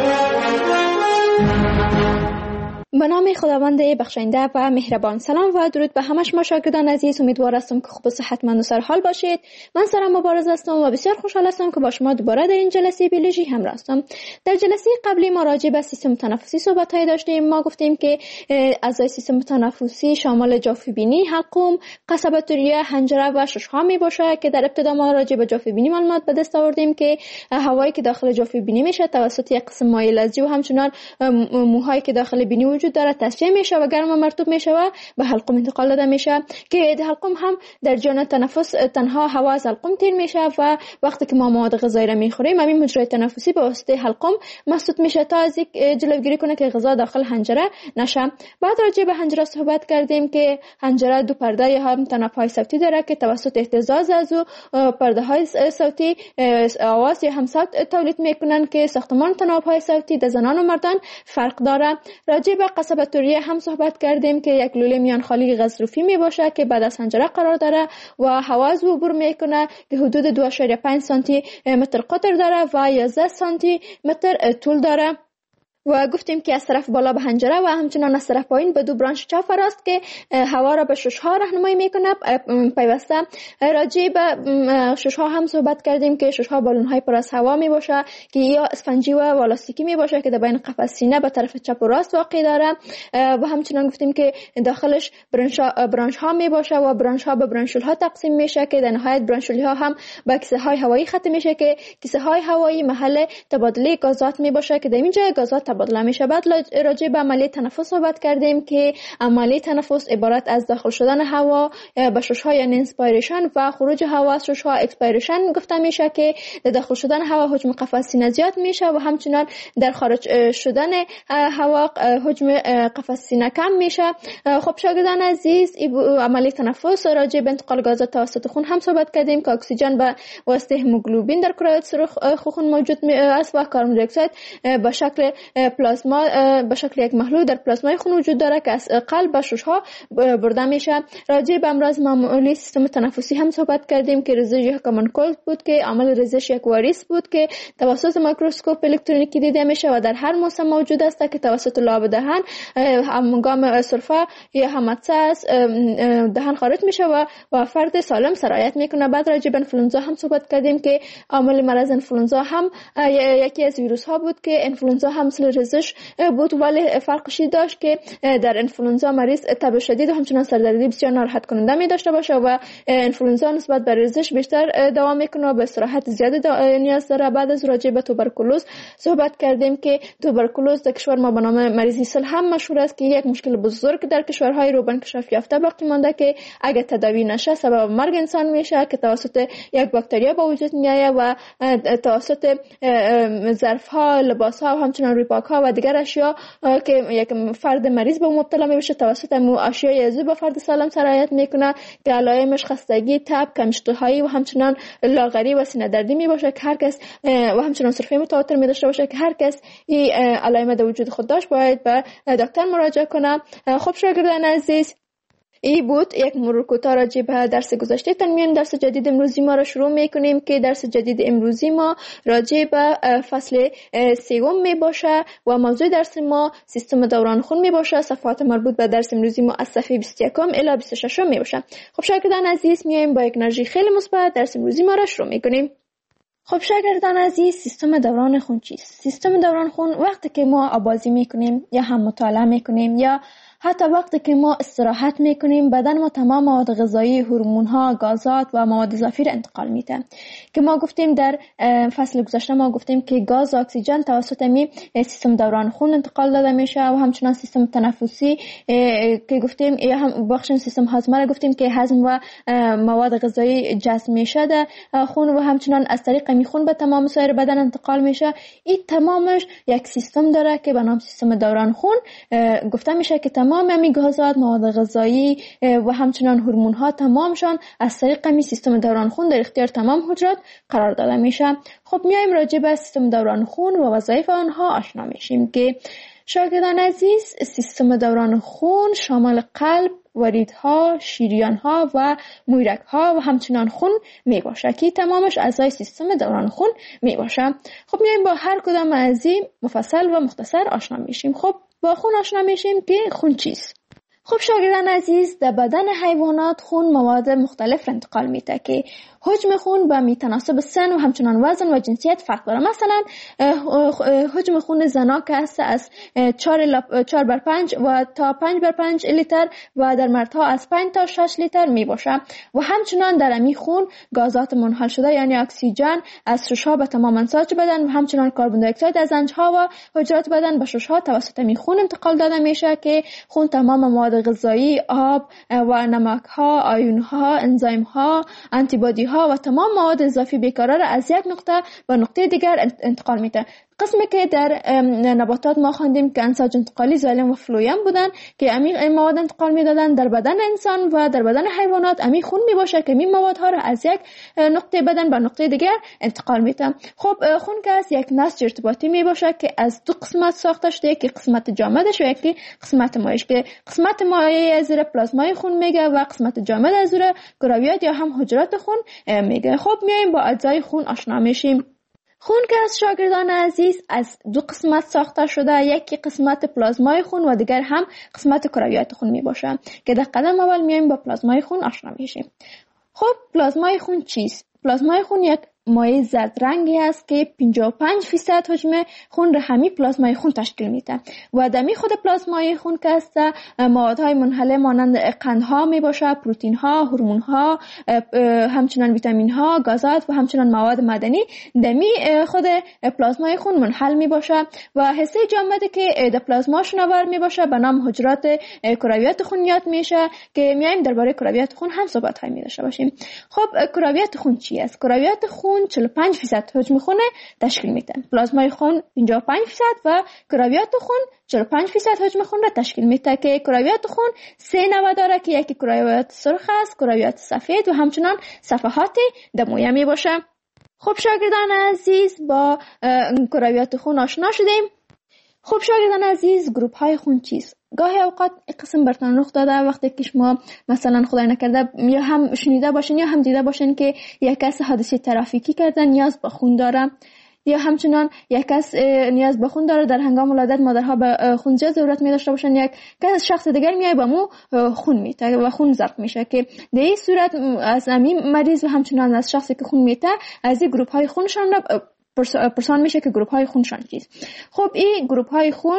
به نام خداوند بخشنده و مهربان. سلام و درود به همه شما شاگردان عزیز. امیدوار هستم که خوب و صحتمند و سرحال باشید. من سرم مبارز هستم و بسیار خوشحال هستم که با شما دوباره در این جلسه بیولوژی همراه هستم. در جلسه قبلی ما راجع به سیستم تنفسی صحبت های داشتیم. ما گفتیم که اعضای سیستم تنفسی شامل جوف بینی، حلقوم، قصبه ریه، حنجره و ششها می باشه که در ابتدا ما راجع به جوف بینی معلومات به دست آوردیم که هوایی که داخل جوف بینی میشه توسط یک قسم مایع لزجی و همچنان موهایی که داخل بینی وجود داره تصفیه میشه و گرم و مرطوب میشه و به حلقوم انتقال داده میشه که حلقوم هم در جریان تنفس تنها هوا از حلقوم تیر میشه و وقتی که ما مواد غذایی را میخوریم همین مجرای تنفسی به واسطه حلقوم مسدود میشه تا از یک جلوگیری کنه که غذا داخل حنجره نشه. بعد راجع به حنجره صحبت کردیم که حنجره دو پرده یا هم تنابهای صوتی داره که توسط اهتزاز از او پرده های صوتی آواز یا هم صوت تولید میکنن که ساختمان تنابهای صوتی در زنان و مردان فرق داره. راجع به قصبه ریه هم صحبت کردیم که یک لوله میان خالی غضروفی می باشه که بعد از حنجره قرار داره و هوا از عبور میکنه که حدود دو و پنج سانتی متر قطر داره و یازده سانتی متر طول داره. و گفتیم که از طرف بالا به حنجره و همچنان از طرف پایین به دو برانش چپ است که هوا را به ششها راهنمایی میکنه. پیوسته راجع به ششها هم صحبت کردیم که ششها بالون های پر از هوا می باشه که یا اسفنجی و والاستیکی می باشه که در بین قفس سینه به طرف چپ و راست واقع داره و همچنان گفتیم که داخلش برانش ها می باشه و برانش ها به برانشول ها تقسیم میشه که در نهایت برانشول ها هم به کیسه های هوایی ختم میشه که کیسه های هوایی محل تبادله گازات می باشه که در اینجا گازات تبادله میشه. بعد راجع به عملیه تنفس صحبت کردیم که عملیه تنفس عبارت از داخل شدن هوا به ششها یعنی انسپایریشن و خروج هوا از ششها اکسپایریشن گفته میشه که در داخل شدن هوا حجم قفس سینه زیاد میشه و همچنان در خارج شدن هوا حجم قفس سینه کم میشه. خب شاگردان عزیز عملیه تنفس راجع به انتقال گازات توسط خون هم صحبت کردیم که اکسیژن به واسطه هموگلوبین در کره سرخ خون موجود است و کربن دی اکساید به شکل پلازما به شکل یک محلول در پلازمای خون وجود داره که از قلب به ششها برده میشه. راجع به امراض معمولی سیستم تنفسی هم صحبت کردیم که ریزش یک کامن کولد بود که عامل ریزش یک واریس بود که توسط میکروسکوپ الکترونیکی دیده میشه و در هر موسم موجود است که توسط لاب دهن هنگام سرفه یا همدسه از دهن خارج میشه و و فرد سالم سرایت میکنه. بعد راجع به انفلوئنزا هم صحبت کردیم که عامل مرض انفلوئنزا هم یکی از ویروس ها بود که انفلوئنزا هم مثل ریزش بود ولی فرقش داشت که در انفلوئنزا مریض تب شدید و همچنان سردردی بسیار ناراحت کننده می داشته باشه و انفلوئنزا نسبت به ریزش بیشتر دوام میکنه و به استراحت زیاد نیاز داره. بعد از راجع به توبرکولوز صحبت کردیم که توبرکولوز در کشور ما به نام مریضی سل هم مشهور است که یک مشکل بزرگ در کشورهای روبنکشاف یافته باقی مانده که اگه تداوی نشه سبب مرگ انسان میشه که توسط یک باکتریا به وجود میاد و توسط ظرف ها، لباس ها و همچنان ریپاک ها و دیگر اشیا که یک فرد مریض به مبتلا میشه توسط مو اشیای عضوی به فرد سالم سرایت میکنه که علائمش خستگی، تب، کماشتهایی و همچنان لاغری و سینه دردی میباشه که هر کس و همچنان سرفه متواتر میداشته باشه که هر کس این علائم در وجود خود داشت باید به دکتر مراجعه کنه. خب شاگردان عزیز ای بود یک مرور کوتاه راجع به درس گذشته. تنمیم درس جدید امروزی ما را شروع میکنیم که درس جدید امروزی ما راجع به فصل سوم می باشه و موضوع درس ما سیستم دوران خون می باشه. صفحات مربوط به درس امروزی ما از صفحه بیست و یک الی بیست و شش می باشه. خب شاگردان عزیز میایم با یک انرژی خیلی مثبت درس امروزی ما را شروع میکنیم. خب شاگردان عزیز سیستم دوران خون چیست؟ سیستم دوران خون وقتی که ما آبازی میکنیم یا هم مطالعه میکنیم یا حتی وقتی که ما استراحت میکنیم بدن ما تمام مواد غذایی، هورمون ها، گازات و مواد اضافی را انتقال میده که ما گفتیم در فصل گذشته ما گفتیم که گاز و اکسیژن توسط می سیستم دوران خون انتقال داده میشه و همچنان سیستم تنفسی که گفتیم یا هم بخش سیستم هاضمه را گفتیم که هضم و مواد غذایی جذب میشه در خون و همچنان از طریق می خون به تمام سایر بدن انتقال میشه. این تمامش یک سیستم داره که به نام سیستم دوران خون گفته میشه که تمام می گازات، مواد غذایی و همچنان هورمون ها تمامشان از طریق می سیستم دوران خون در اختیار تمام حجرات قرار داده میشه. خب میایم راجع به سیستم دوران خون و وظایف آنها آشنا میشیم که شاگردان عزیز سیستم دوران خون شامل قلب، وریدها، شریانها و مویرگها و همچنان خون می باشه که تمامش اعضای سیستم دوران خون می باشه. خب میایم با هر کدام از این مفصل و مختصر آشنا میشیم. خب با خون آشنا میشیم که خون چیست؟ خب شاگردان عزیز در بدن حیوانات خون مواد مختلف انتقال میده که حجم خون با میتناسب سن و همچنان وزن و جنسیت فرق داره. مثلا حجم خون زنا که هست از چهار بر پنج و تا پنج بر پنج لیتر و در مردها از پنج تا شش لیتر می باشه و همچنان در امی خون گازات منحل شده یعنی اکسیژن از ششها به تمام انساج بدن و همچنان کربن دی اکساید از انجها و حجرات بدن به ششها توسط امی خون انتقال داده میشه که خون تمام مواد غذایی، آب و نمک ها، آیون ها، انزایم ها، آنتی بادی ها و تمام مواد اضافی بیکرار از یک نقطه به نقطه دیگر انتقال میده. قسمی که در نباتات ما خواندیم که انساج انتقالی زایلم و فلویم بودن که امی مواد انتقال میدادن، در بدن انسان و در بدن حیوانات امی خون می باشه که می موادها رو از یک نقطه بدن به نقطه دیگر انتقال میده. خب خون که از یک نسج ارتباطی می باشه که از دو قسمت ساخته شده، یکی قسمت جامدش و یکی قسمت مایعش که قسمت مایع از زیر پلازمای خون میگه و قسمت جامد از زیر کرویات یا هم حجرات خون میگه. خب میایم با اجزای خون آشنا میشیم. خون که از شاگردان عزیز از دو قسمت ساخته شده، یکی قسمت پلازمای خون و دیگر هم قسمت کرویات خون می باشه که در قدم اول میایم با پلازمای خون آشنا میشیم. خب پلازمای خون چیست؟ پلازمای خون یک مایع زرد رنگی است که پنجاه و پنج درصد حجم خون را همین پلازمای خون تشکیل میده و دمی خود پلازمای خون که است موادهای منحله مانند قندها می باشه، پروتئین ها، هورمون ها، همچنین ویتامین ها، گازات و همچنین مواد معدنی دمی خود پلازمای خون منحل می باشه و حصه جامده که در پلازما شناور می باشه به نام حجرات کرویات خون یاد میشه که میایم درباره کرویات خون هم صحبت های می داشته باشیم. خب کرویات خون چی است؟ کرویات خون چهل و پنج درصد حجم خون تشکیل میده. پلازمای خون پنجاه و پنج درصد و کرویات خون چهل و پنج درصد حجم خون را تشکیل میده که کرویات خون سه نوع داره که یکی کرویات سرخ است، کرویات سفید و همچنان صفحات دمویه می باشه. خب شاگردان عزیز با کرویات خون آشنا شدیم. خب شاگردان عزیز گروپ های خون چیست؟ گاهی اوقات این قسم برتان رخ داده وقتی که شما مثلا خدای نکرده یا هم شنیده باشین یا هم دیده باشین که یک کس حادثه ترافیکی کرده نیاز به خون داره، یا همچنان یک کس نیاز به خون داره، در هنگام ولادت مادرها به خون زیاد ضرورت می داشته باشن، یک کس شخص دیگر میای به مو خون میته و خون ضرب میشه که در این صورت از همین مریض و همچنان از شخصی که خون میته از این گروپ های خونشان پرسان میشه که گروپ های خونشان چیست. خب این گروپ های خون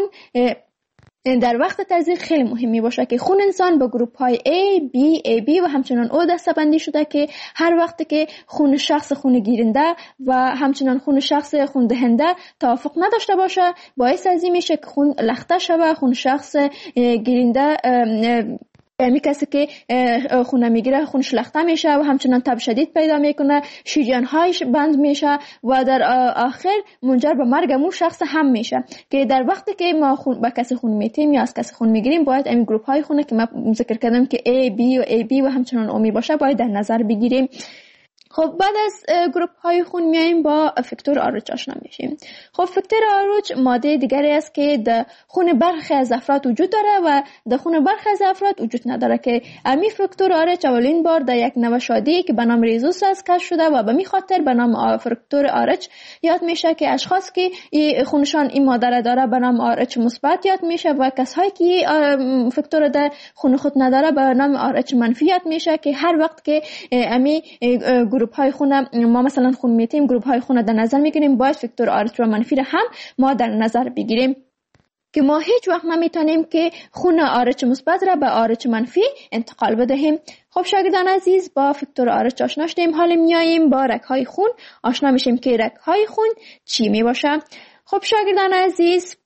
در وقت تزریق خیلی مهم می باشه که خون انسان به گروپ های A, B, A B و همچنان O دسته بندی شده که هر وقت که خون شخص خون گیرنده و همچنان خون شخص خون دهنده توافق نداشته باشه باعث از این میشه که خون لخته شوه، خون شخص گیرنده یعنی کسی که خون میگیره خونش لخته میشه و همچنان تب شدید پیدا میکنه، شریان هایش بند میشه و در آخر منجر به مرگ مو شخص هم میشه که در وقتی که ما خون با کسی خون میتیم یا از کسی خون میگیریم باید این گروپ های خونه که ما ذکر کردم که A, B و A B و همچنان O می باشه باید در نظر بگیریم. خب بعد از گروپ های خون میایم با فاکتور آرچ آشنا میشیم. خب فاکتور آرچ ماده دیگری است که در خون برخی از افراد وجود داره و در خون برخی از افراد وجود نداره که امی فاکتور آرچ اولین بار در یک نوشادی که به نام ریزوس است کشف شده و به می خاطر به نام فاکتور آرچ یاد میشه که اشخاص که این خونشان این ماده داره به نام آرچ مثبت یاد میشه و کسایی که فاکتور در خون خود نداره به نام آرچ منفی یاد میشه که هر وقت که امی گروپ های خون ما مثلا خون میتیم گروپ های خون در نظر میگیریم باید فاکتور آرچ و منفی را هم ما در نظر بگیریم که ما هیچ وقت نمیتونیم که خون آرچ مثبت را به آرچ منفی انتقال بدهیم. خب شاگردان عزیز با فاکتور آرچ آشنا شدیم، حالا میاییم با رگ های خون آشنا میشیم که رگ های خون چی میباشه. خب شاگردان عزیز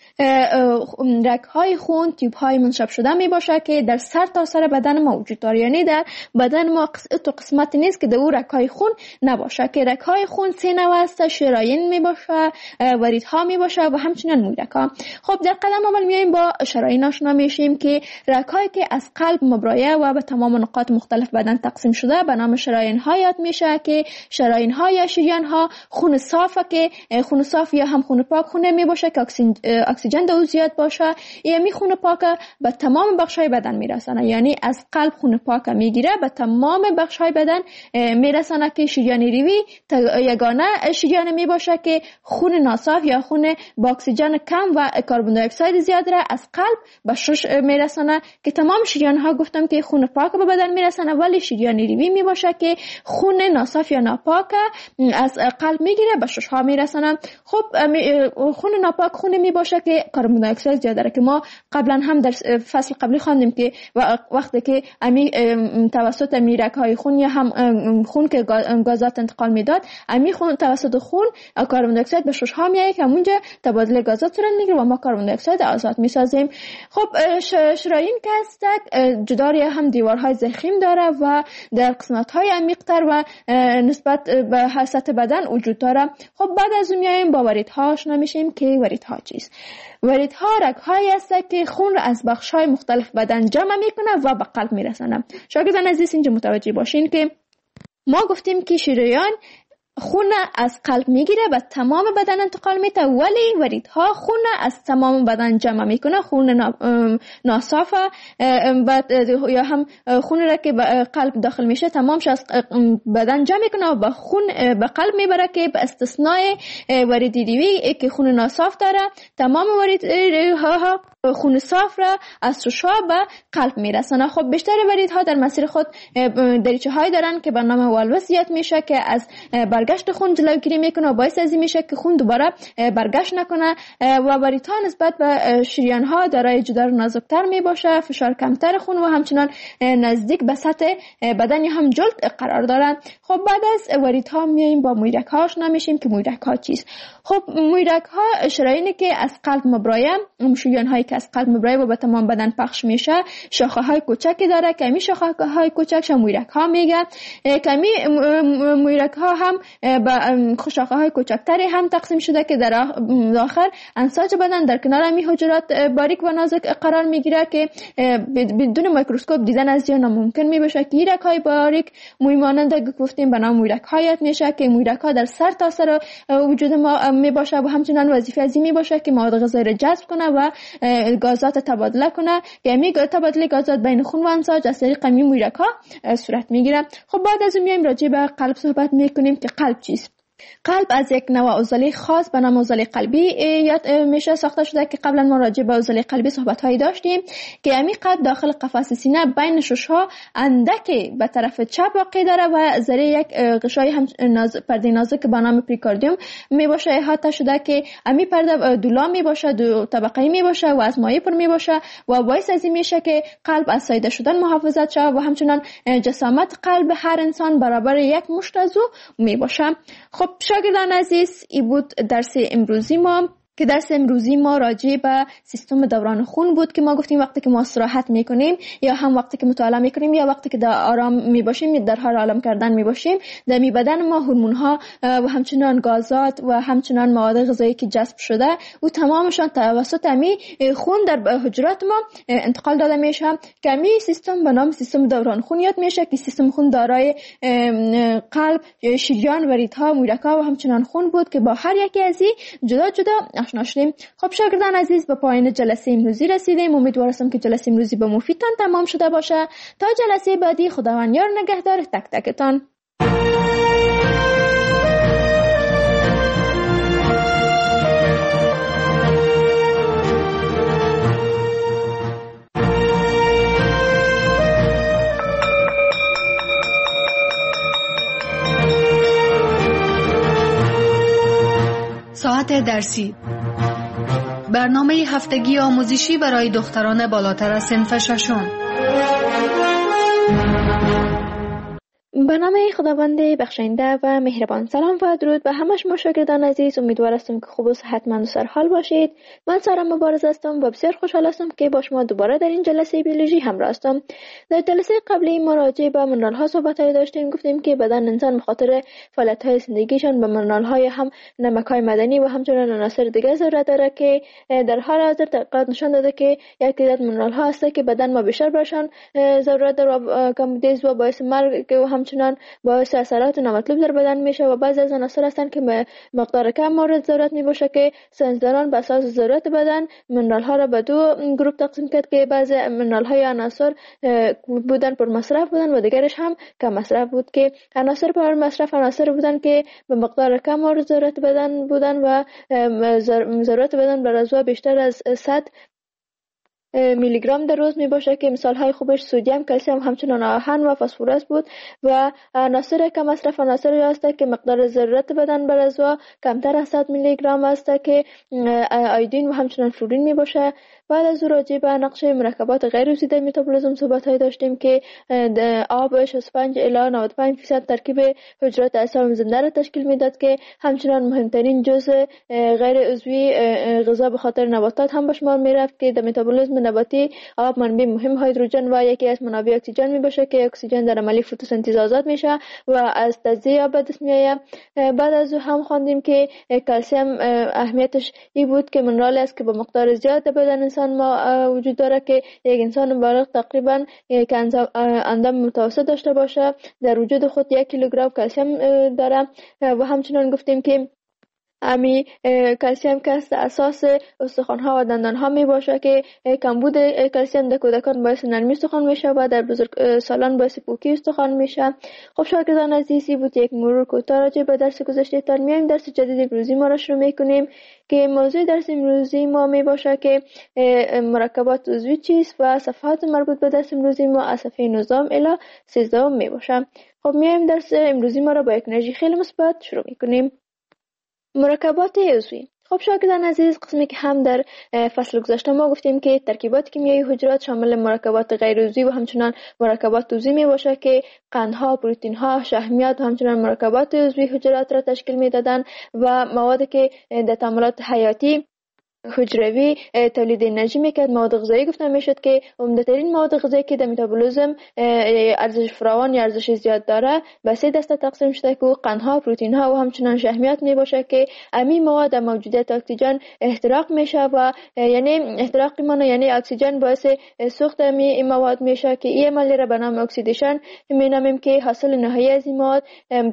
رگ های خون تیوب های منشاب شده می باشه که در سر تا سر بدن ما وجود داره، یعنی در بدن ما قسمت و قسمت نیست که در او رگ های خون نباشه که رگ های خون سه نوع است، شرايين می باشه، وریدها می باشه و همچنین مویرگ ها. خب در قدم اول میایم با شرايين آشنا میشیم که رگ هایی که از قلب مبرایه و به تمام نقاط مختلف بدن تقسیم شده به نام شرايين ها یاد میشه که شرايين ها یا شریان ها خون صافه که خون صاف یا هم خون پاک خونه می باشه که اکسیژن دو زیاد باشه، یعنی خون پاک به تمام بخش‌های بدن میرسونه، یعنی از قلب خون پاک میگیره به تمام بخش‌های بدن میرسونه که شریان ریوی یگانه شریان می باشه که خون ناصاف یا خون با اکسیژن کم و کربن دی اکساید زیاد را از قلب به شش میرسونه که تمام شریان ها گفتم که خون پاک به بدن میرسونه، ولی شریان ریوی می باشه که خون ناصاف یا ناپاک از قلب میگیره به شش ها میرسونه. خب خون ناپاک خون می باشه که کربن دی اکساید زیاد داره که ما قبلا هم در فصل قبلی خواندیم که وقتی که امی توسط میرک های خون یا هم خون که گازات انتقال میداد امی خون توسط خون کربن دی اکساید به شش ها میایه که همونجا تبادل گازات صورت میگیره و ما کربن دی اکساید آزاد میسازیم. خب شرايين که هست جداری هم دیوارهای ضخیم داره و در قسمت های عمیق‌تر و نسبت به سطح بدن وجود داره. خب بعد از اون میایم با وریدها آشنا میشیم که وریدها چیست. وریدها رگ‌هایی هستند که خون را از بخش‌های مختلف بدن جمع میکنه و به قلب میرسونه. شاگردان عزیز اینجا متوجه باشین که ما گفتیم که شریان خون از قلب میگیره و تمام بدن انتقال میده، ولی وریدها خون از تمام بدن جمع میکنه، خون ناصافه یا هم خون را که به قلب داخل میشه تمامش از بدن جمع میکنه و به خون به قلب میبره که به استثنای ورید دیوی که خون ناصاف داره، تمام وریدها خون صاف را از ششا به قلب میرسونه. خب بیشتر وریدها در مسیر خود دریچه های دارن که به نام والوسیت میشه که از برگشت خون جلوگیری میکنه و باعث از این میشه که خون دوباره برگشت نکنه و وریدها نسبت به شریان ها دارای جدار نازکتر میباشه، فشار کمتر خون و همچنان نزدیک به سطح بدن هم جلد قرار دارن. خب بعد از وریدها میایم با مویرک ها آشنا میشیم که مویرک ها چیست. خب مویرک ها شرايینی که از قلب مبرایه، شریان هایی که از قلب مبرایه و به تمام بدن پخش میشه، شاخه های کوچکی داره که می شاخه های کوچکش مویرک ها میگه. کمی مویرک ها هم به شاخه های کوچکتری هم تقسیم شده که در آخر انساج بدن در کنار می حجرات باریک و نازک قرار میگیره که بدون میکروسکوپ دیدن از جا ناممکن می باشه که مویرک های باریک موی مانند گفتیم به نام مویرک هایت میشه که مویرک ها در سر تا سر وجود ما می باشه و همچنان وظیفه از این می باشه که مواد غذایی را جذب کنه و گازات تبادله کنه که می تبادله گازات بین خون و انساج از طریق می مویرک ها صورت میگیره. خب بعد از اون میایم راجع به قلب صحبت میکنیم که قلب چیست. قلب از یک نوع عضله خاص به نام عضله قلبی یاد میشه ساخته شده که قبلا ما راجع به عضله قلبی صحبت هایی داشتیم که امی قلب داخل قفس سینه بین ششها اندک به طرف چپ واقع داره و ذره یک غشای هم ناز پرده نازک به نام پریکاردیوم می باشه احاطه شده که امی پرده دولا می باشه، دو طبقه‌ای می باشه و از مایع پر می باشه و باعث از این میشه که قلب از ساییده شدن محافظت شود و همچنان جسامت قلب هر انسان برابر یک مشت از او می باشه. خب شاگردان عزیز، این بود درس امروزی ما که درس امروزی ما راجع به سیستم دوران خون بود که ما گفتیم وقتی که ما استراحت میکنیم یا هم وقتی که مطالعه میکنیم یا وقتی که در آرام میباشیم در حال آرام کردن میباشیم در می بدن ما هورمون ها و همچنان گازات و همچنان مواد غذایی که جذب شده و تمامشان توسط امی خون در حجرات ما انتقال داده میشه که امی سیستم به نام سیستم دوران خون یاد میشه که سیستم خون دارای قلب، شریان، وریدها، مویرک ها و همچنان خون بود که با هر یکی از این جدا جدا آشنا شدیم. خب شاگردان عزیز، به پایان جلسه امروزی رسیدیم. امیدوارم که جلسه امروزی به مفیدتان تمام شده باشه. تا جلسه بعدی، خداوند یار نگهدار تک تکتان. ساعت درسی، برنامه هفتگی آموزشی برای دختران بالاتر از صنف ششم. برنامه خداوند بخشنده و مهربان. سلام و درود به همه شما شاگردان عزیز. امیدوار هستم که خوب و صحتمند و سرحال باشید. من سارا مبارز هستم و بسیار خوشحال هستم که با شما دوباره در این جلسه بیولوژی همراه هستم. در جلسه قبلی ما راجع به منرال ها صحبت داشتیم. گفتیم که بدن انسان به خاطر فعالیت های زندگیشان به منرال های هم نمک های معدنی و همچنین عناصر دیگه ضرورت داره که در حال حاضر تحقیقات نشان داده که یک تعداد منرال ها هست که بدن ما بیشتر برشان ضرورت داره و کمبودیز و باعث مرگ و همچنان باعث اثرات نامطلوب در بدن میشه و بعضی از عناصر هستن که مقدار کم مورد ضرورت میباشه که ساینسدانان بر اساس ضرورت بدن منرال ها را به دو گروه تقسیم کرد که بعضی منرال های عناصر بودن پر مصرف بودن و دیگرش هم کم مصرف بود که عناصر پر مصرف عناصر بودن که به مقدار کم مورد ضرورت بدن بودن و ضرورت بدن بر از بیشتر از صد میلی گرم در روز می باشه که مثال های خوبش سدیم، کلسیم، همچنان آهن و فسفرس بود و عناصر کم مصرف عناصری است که مقدار ضرورت بدن بر از کمتر از صد میلی گرم است که آیودین و همچنان فلورین می باشه. بعد از راجع به نقش مرکبات غیر اوسیده متابولیسم صحبت های داشتیم که آب شصت و پنج الی نود و پنج درصد ترکیب حجرات اجسام زنده را تشکیل میداد که همچنان مهمترین جزء غیر عضوی غذا به خاطر نباتات هم به شمار می رفت که در متابولیسم نباتی آب منبع مهم هیدروژن و یکی از منابع اکسیژن می باشه که اکسیژن در عملی فتوسنتز آزاد میشه و از تجزیه آب به دست میآید. بعد از او هم خواندیم که کلسیم اهمیتش این بود که منرال است که با مقدار زیاد در بدن انسان ما وجود داره که یک انسان بالغ تقریبا یک اندام متوسط داشته باشه در وجود خود یک کیلوگرم کلسیم داره. و همچنان گفتیم که امی کلسیم که اساس استخوان‌ها و دندان‌ها می باشه که کمبود کلسیم در کودکان باعث نرمی استخوان میشه و در بزرگ سالان باعث پوکی استخوان میشه. خب شاگردان عزیزی بود یک مرور کوتاه راجع به درس گذشته تر. میایم درس جدید امروزی ما را شروع میکنیم که موضوع درس امروزی ما می باشه که مرکبات عضوی چیست و صفحات مربوط به درس امروزی ما از صفحه نوزده الی سیزده می باشه. خب میایم درس امروزی ما را با یک انرژی خیلی مثبت شروع میکنیم. مرکبات عضوی. خب شاگردان عزیز، قسمی که هم در فصل گذشته ما گفتیم که ترکیبات کیمیایی حجرات شامل مرکبات غیر عضوی و همچنان مرکبات عضوی می باشه که قندها، پروتئین‌ها، شحمیات و همچنان مرکبات عضوی حجرات را تشکیل میدادن و موادی که در تعاملات حیاتی حجروی تولید انرژی میکرد. مواد غذایی گفته میشد که عمده‌ترین مواد غذایی که در متابولیسم ارزش فراوان یا ارزش زیاد داره به سه دسته تقسیم شده که قندها، پروتئین‌ها و همچنان شحمیات میباشه که امی مواد در موجودیت اکسیژن احتراق میشه و یعنی احتراق میمونه، یعنی اکسیژن باعث سوخت امی مواد میشه که این عمل را به نام اکسیدیشن مینامیم که حاصل نهایی از این مواد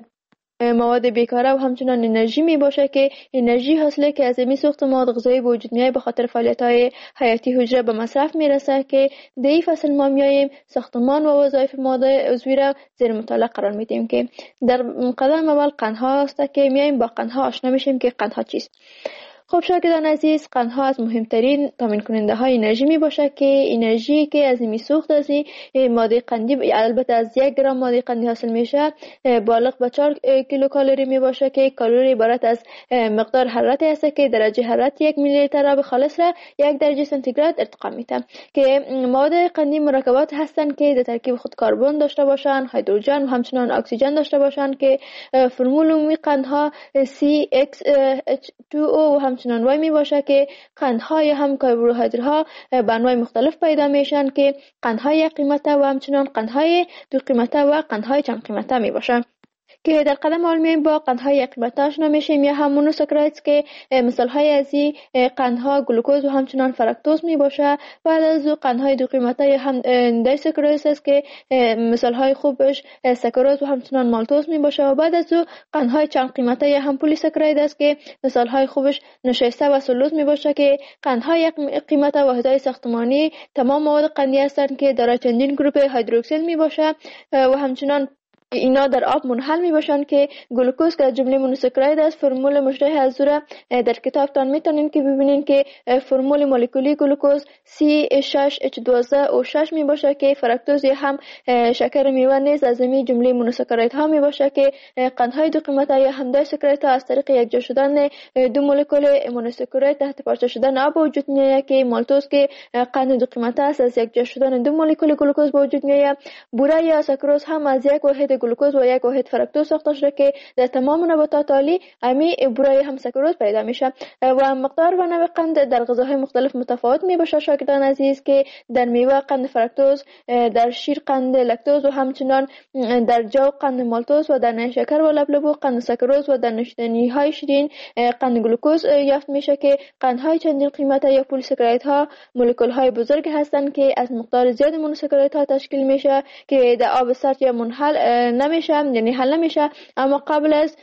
مواد بیکاره و همچنان انرژی می باشه که انرژی حاصله که از می سوخت مواد غذایی به وجود میاد به خاطر فعالیت‌های حیاتی حجره به مصرف میرسه که در این فصل ما میایم ساختمان و وظایف مواد عضوی را زیر مطالعه قرار میدیم که در قدم اول قندها است که میایم با قندها آشنا میشیم که قندها چیست. خب شاگردان عزیز، قندها از مهمترین تامین کننده های انرژی می باشه که انرژی که از می سوخت از این ماده قندی البته از یک گرم ماده قندی حاصل میشه بالغ به چهار کیلو کالری می باشه که کالری عبارت از مقدار حرارتی است که درجه حرارت یک میلی لیتر آب خالص را یک درجه سانتیگراد ارتقا میده که مواد قندی مرکبات هستند که در ترکیب خود کربن داشته باشند، هیدروژن و همچنان اکسیژن داشته باشند که فرمول عمومی قندها سی ایکس اچ دو او و همچنان وای می باشه که قندهای هم کربوهیدراتها به انواع مختلف پیدا میشن که قندهای قیمته و همچنان قندهای دو قیمته و قندهای چند قیمته می باشن که در قدم اول میایم با قندهای قیمته آشنا میشیم یا هم مونوساکرایدز که مثال های از این قندها گلوکوز و همچنان فرکتوز می باشه. بعد از او قندهای دو قیمته یا هم دیساکاریدز است که مثال های خوبش ساکاروز و همچنان مالتوز می باشه و بعد از او قندهای چند قیمته یا هم پلیساکراید است که مثال های خوبش نشایسته و سلوز می باشه که قندهای قیمته واحدهای ساختمانی تمام مواد قندی هستند که دارای چندین گروپ هیدروکسیل می باشه و همچنان اینا در آب منحل می باشند که گلوکوز که از جمله مونوساکراید است. فرمول مشابه از او را در کتابتان میتونین که ببینین که فرمول مولکولی گلوکوز سی شش اچ دوازده او شش می باشه که فرکتوز یا هم شکر میوه نیز از این جمله مونوساکراید ها می باشه که قندهای دو قیمته یا هم دیساکراید ها از طریق یکجا شدن دو مولکول مونوساکراید تحت پارچه شدن آب وجود میاد که مالتوز که قند دو قیمته است از یکجا شدن دو مولکول گلوکوز به وجود میاد. بوره یا ساکروز هم از یک واحد گلوکوز و یک واحد فرکتوز ساخته شده که در تمام نباتات عالی امی بوره هم ساکروز پیدا میشه و مقدار و نوع قند در غذاهای مختلف متفاوت می باشه شاگردان عزیز که در میوه قند فرکتوز، در شیر قند لکتوز و همچنان در جو قند مالتوز و در شکر و لبلبو قند ساکروز و در نوشیدنی های شیرین قند گلوکوز یافت میشه که قندهای چندین قیمته یا پلیساکراید ها مولکول های بزرگ هستند که از مقدار زیاد مونوساکراید ها تشکیل میشه که در آب سرد یا منحل نمیشه، یعنی حل نمیشه اما قبل از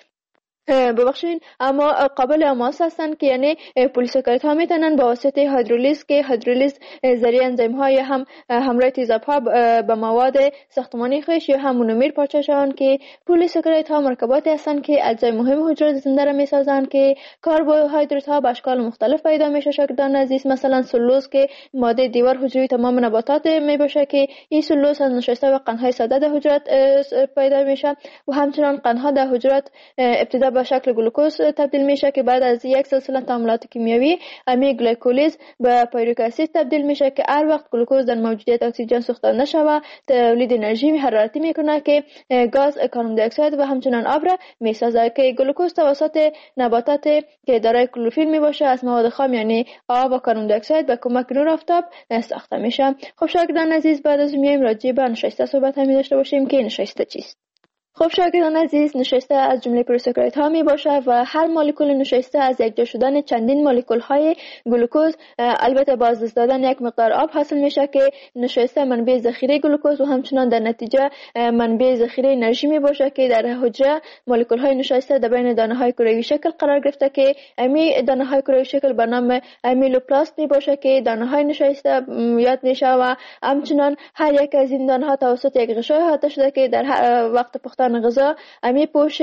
ببخشید اما قابل اماس هستند که یعنی پلیساکراید ها میتونن با واسطه هیدرولیز که هیدرولیز ذریعه انزیم های هم همراه تیزاب ها به مواد ساختمانی خویش یا هم مونومر پارچه شوند که پلیساکراید ها مرکباتی هستند که اجزای مهم حجرات زنده را میسازند که کربوهیدرات ها به اشکال مختلف پیدا میشه شاگردان عزیز. مثلا سلوز که ماده دیوار حجروی تمام نباتات می باشه که این سلوز از نشسته و قندهای ساده در حجرات پیدا میشه و همچنان قندها در حجرات ابتدا به شکل گلوکوز تبدیل میشه که بعد از یک سلسله تعاملات کیمیایی امی گلیکولیز به پیرویک اسید تبدیل میشه که هر وقت گلوکوز در موجودیت اکسیژن سوخته نشود تولید انرژی حرارتی میکنه که گاز کاربن دی اکساید و همچنان آب را میسازه که گلوکوز توسط نباتات که دارای کلروفیل میباشه از مواد خام یعنی آب و کاربن دی اکساید به کمک نور آفتاب ساخته میشه. خب شاگردان عزیز، بعد از میایم راجع به نشسته صحبت هم داشته باشیم که نشسته چیست. خب شاگردان عزیز، نشسته از جمله پلیساکارید ها می باشه و هر مولکول نشسته از یکجا شدن چندین مولکول های گلوکوز البته با از دست دادن یک مقدار آب حاصل میشه که نشسته منبع ذخیره گلوکوز و همچنان در نتیجه منبع ذخیره انرژی می باشه که در حجره مولکول های نشسته در بین دانه های کروی شکل قرار گرفته که امی دانه های کروی شکل به نام امیلوپلاست می باشه که دانه های نشسته یاد میشه و همچنان هر یک از این دانه ها توسط یک غشای احاطه شده که در وقت پختن غذا امی پوش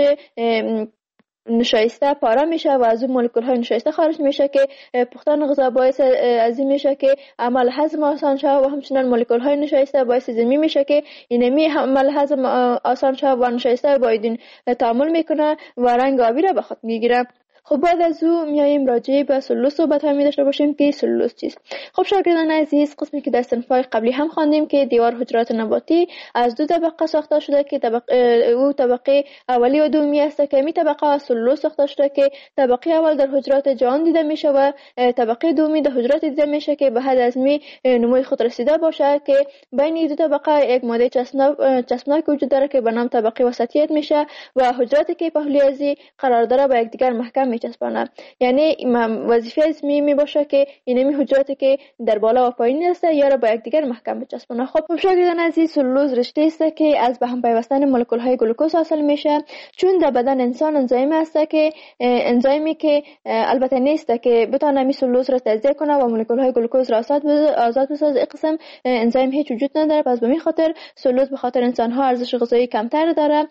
نشایسته پاره میشه و از اون مولکول های نشایسته خارج میشه که پختن غذا باعث از این میشه که عمل هضم آسان شه و همچنان مولکول های نشایسته باعث زمین میشه که اینمی عمل هضم آسان شه و نشایسته با این تعامل میکنه و رنگ آبی را به خود میگیره. خب بعد از او میایم راجع به سلولوز صحبت هم داشته باشیم که سلولوز چیست. خب شاگردان عزیز، قسمی که در صنف‌های قبلی هم خواندیم که دیوار حجرات نباتی از دو طبقه ساخته شده که طبقه او طبقه اولی و دومی است که می طبقه از سلولوز ساخته شده که طبقه اول در حجرات جان دیده میشه و طبقه دومی در حجرات دیده میشه که به حد از می نموی خود رسیده باشه که بین دو طبقه یک ماده چسبناک وجود داره که به نام طبقه وسطیت میشه و حجراتی که پهلوی ازی قرار داره به یکدیگر محکم میچسبانه. یعنی وظیفه از می می باشه که اینمی حجراتی که در بالا و پایین است یا را با یکدیگر محکم بچسبانه. خب شاگردان عزیز، سلولوز رشته است که از به هم پیوستن مولکول های گلوکوز حاصل میشه. چون در بدن انسان انزیم است که انزیمی که البته نیست که بتونه می سلولوز را تجزیه کنه و مولکول های گلوکوز را آزاد بسازه. این قسم انزیم هیچ وجود نداره. پس به این خاطر سلولوز به خاطر انسان ها ارزش غذایی کمتر داره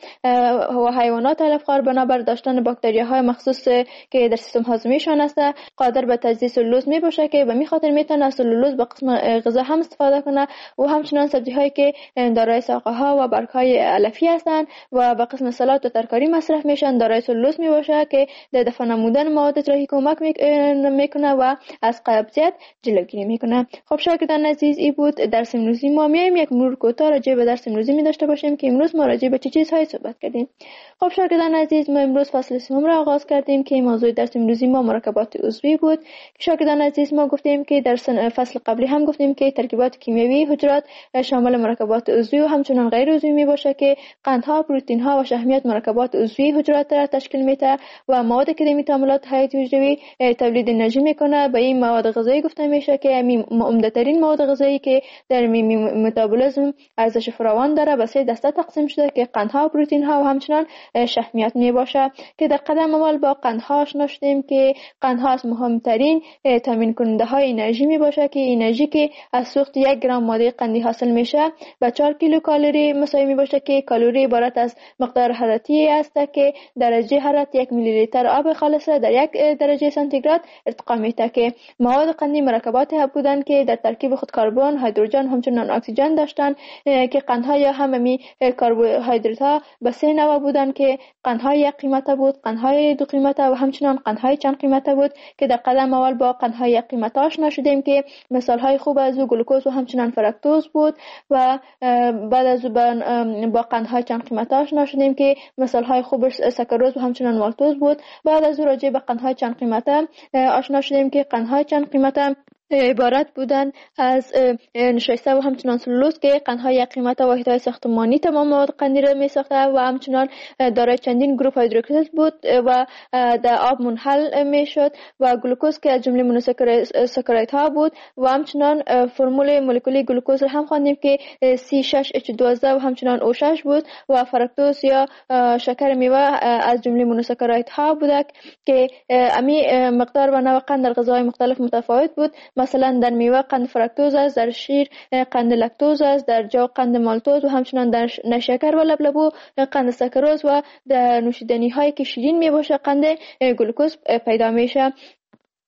و حیوانات علفخوار بنابر داشتن باکتریاهای مخصوص که در سیستم هاضمه‌شان است قادر به تجزیه سلولوز می باشه که به می خاطر میتونه سلولوز به قسم غذا هم استفاده کنه و همچنان سبزی هایی که دارای ساقه ها و برگ های علفی هستند و به قسم سالاد و ترکاری مصرف میشن دارای سلولوز می باشه که در دفع نمودن مواد اطراحی کمک میکنه و از قبضیت جلوگیری میکنه. خب شاگردان عزیز، این بود درس امروزی ما. میایم یک مرور کوتاه راجع به درس امروزی می داشته باشیم که امروز ما راجع به چه چیزهایی صحبت کردیم. خب شاگردان عزیز، ما امروز فصل سوم را آغاز کردیم که موضوع درس امروزی ما مرکبات عضوی بود. شاگردان عزیز، ما گفتیم که در فصل قبلی هم گفتیم که ترکیبات کیمیایی حجرات شامل مرکبات عضوی و همچنان غیر عضوی می باشه که قندها، پروتئین ها و شحمیات مرکبات عضوی حجرات را تشکیل میده و مواد که در تعاملات حیاتی حجروی تولید انرژی میکنه. به این مواد غذایی گفته میشه که عمده ترین مواد غذایی که در متابولیسم ارزش فراوان داره به سه دسته تقسیم شده که قندها، پروتئین ها و همچنان شحمیات می باشه که در قدم اول با قندها آشنا شدیم که قندها از مهمترین تامین کننده های انرژی می باشه که انرژی که از سوخت یک گرم ماده قندی حاصل میشه به چهار کیلو کالری مساوی می باشه که کالری عبارت از مقدار حرارتی است که درجه حرارت یک میلی لیتر آب خالص در یک درجه سانتیگراد ارتقا میده که مواد قندی مرکبات بودن که در ترکیب خود کربن، هیدروژن همچنان اکسیژن داشتن که قندها یا هممی کربوهیدرات ها به سه نوع بودن که قندهای یک قیمته بود، قندهای دو قیمته و همچنان قندهای چند قیمته بود که در قدم اول با قندهای یک قیمته آشنا شدیم که مثال های خوب از او گلوکوز و همچنان فرکتوز بود و بعد از با قندهای چند قیمته آشنا شدیم که مثال های خوبش سکروز و همچنان مالتوز بود. بعد از او راجع به قندهای چند قیمته آشنا شدیم که قندهای چند قیمته عبارت بودن از نشایسته و همچنان سلولوز که قندهای یک قیمت واحدهای ساختمانی تمام مواد قندی را می ساخته و همچنان دارای چندین گروپ هیدروکسید بود و در آب منحل می شد و گلوکوز که از جمله مونوساکاریدها ها بود و همچنان فرمول مولکولی گلوکوز را هم خواندیم که سی شش اچ دوازده و همچنان او شش بود و فرکتوز یا شکر میوه از جمله مونوساکاریدها بوده که امی مقدار و نوع قند در غذاهای مختلف متفاوت بود. مثلا در میوه قند فرکتوز است، در شیر قند لکتوز است، در جو قند مالتوز و همچنان در نشکر و لبلبو قند سکروز و در نوشیدنی هایی که شیرین می باشه قند گلوکوز پیدا میشه.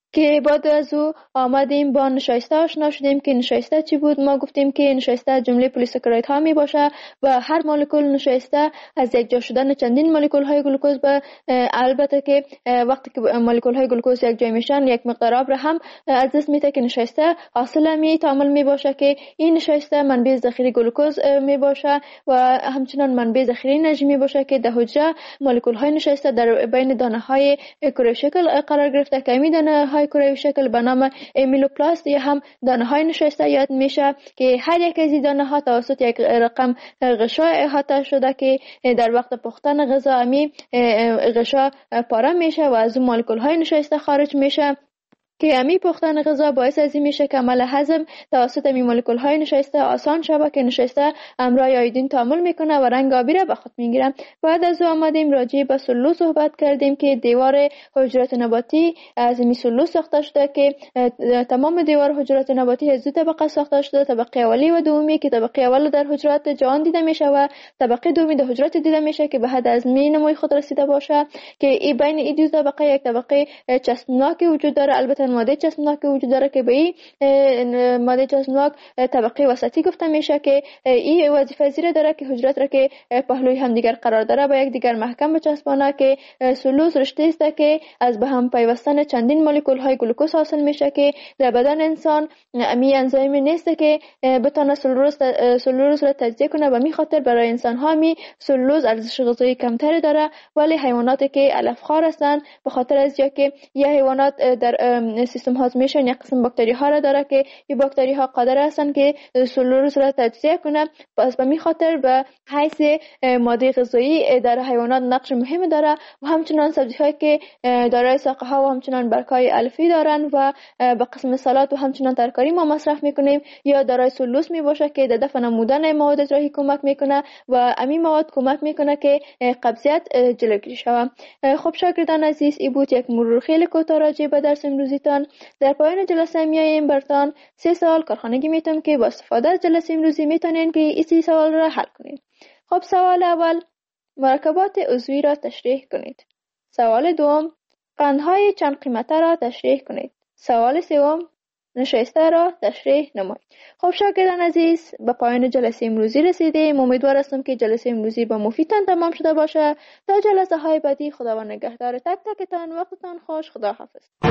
که بعد از او آمدیم با نشایسته آشنا شدیم که نشایسته چی بود. ما گفتیم که نشایسته جمله پلیساکارید ها می باشه و هر مولکول نشایسته از یک جا شدن چندین مولکول های گلوکوز به البته که وقتی که مولکول های گلوکوز یک جای میشن یک مقدار آب را هم از دست میده که نشایسته حاصل می تعامل می باشه که این نشایسته منبع ذخیره گلوکوز می باشه و همچنان منبع ذخیره انرژی می باشه که در حجره مولکول های نشایسته در بین دانه های کره شکل قرار گرفته که این دانه های کره شکل به نام امیلوپلاست یا هم دانه های نشایسته یاد میشه که هر یک از این دانه ها توسط یک رقم غشا احاطه شده که در وقت پختن غذا امی غشا پاره میشه و از اون مولکول های نشایسته خارج میشه که امی پختن غذا باعث از این میشه که عمل هضم توسط می مولکول های نشایسته آسان شود که نشایسته همراه آیودین تعامل میکنه و رنگ آبی را به خود میگیره. بعد از او آمدیم راجع به سلول صحبت کردیم که دیوار حجرات نباتی از می سلول ساخته شده که تمام دیوار حجرات نباتی از دو طبقه ساخته شده، طبقه اولی و دومی که طبقه اول در حجرات جان دیده میشه و طبقه دومی در حجرات دیده میشه که به حد از می نموی خود رسیده باشه که این بین این دو طبقه یک طبقه چسبناک وجود داره. البته ماده چسبناک وجود داره که به این ماده چسبناک طبقه وسطی گفته میشه که این وظیفه زیره داره که حجرات را که پهلوی هم دیگر قرار داره با یک دیگر محکم بچسبانه که سلوز رشته است که از به هم پیوستن چندین مولکول های گلوکوز حاصل میشه که در بدن انسان امی انزایمی نیست که بتونه سلوز سلوز را تجزیه کنه و می خاطر برای انسان ها می سلوز ارزش غذایی کمتری داره، ولی حیواناتی که علف خوار هستند به خاطر از یا که یه حیوانات در سیستم هاضمهشون یک قسم باکتری ها را داره که این باکتری ها قادر هستند که سلوز را تجزیه کنه، پس به می خاطر به حیث ماده غذایی در حیوانات نقش مهم داره و همچنان سبزی هایی که دارای ساقه ها و همچنان برگ‌های الفی دارن و به قسم سالاد و همچنان ترکاری ما مصرف میکنیم یا دارای سلوز می باشه که در دفع نمودن مواد اجراحی کمک میکنه و امی مواد کمک میکنه که قبضیت جلوگیری شود. خب شاگردان عزیز، این بود یک مرور خیلی کوتاه راجع به درس امروزیتان. در پایان جلسه میایم برتان سه سوال کارخانگی میتونم که با استفاده از جلسه امروزی میتونین که این سه سوال را حل کنید. خب سوال اول، مرکبات عضوی را تشریح کنید. سوال دوم، قندهای چند قیمته را تشریح کنید. سوال سوم، نشایسته را تشریح نمایید. خب شاگردان عزیز، به پایان جلسه امروزی رسیدیم. امیدوار هستم که جلسه امروزی با مفیدتان تمام شده باشه. تا جلسه های بعدی، خداوند نگهدار تک تکتان. وقتتان خوش. خدا حافظ.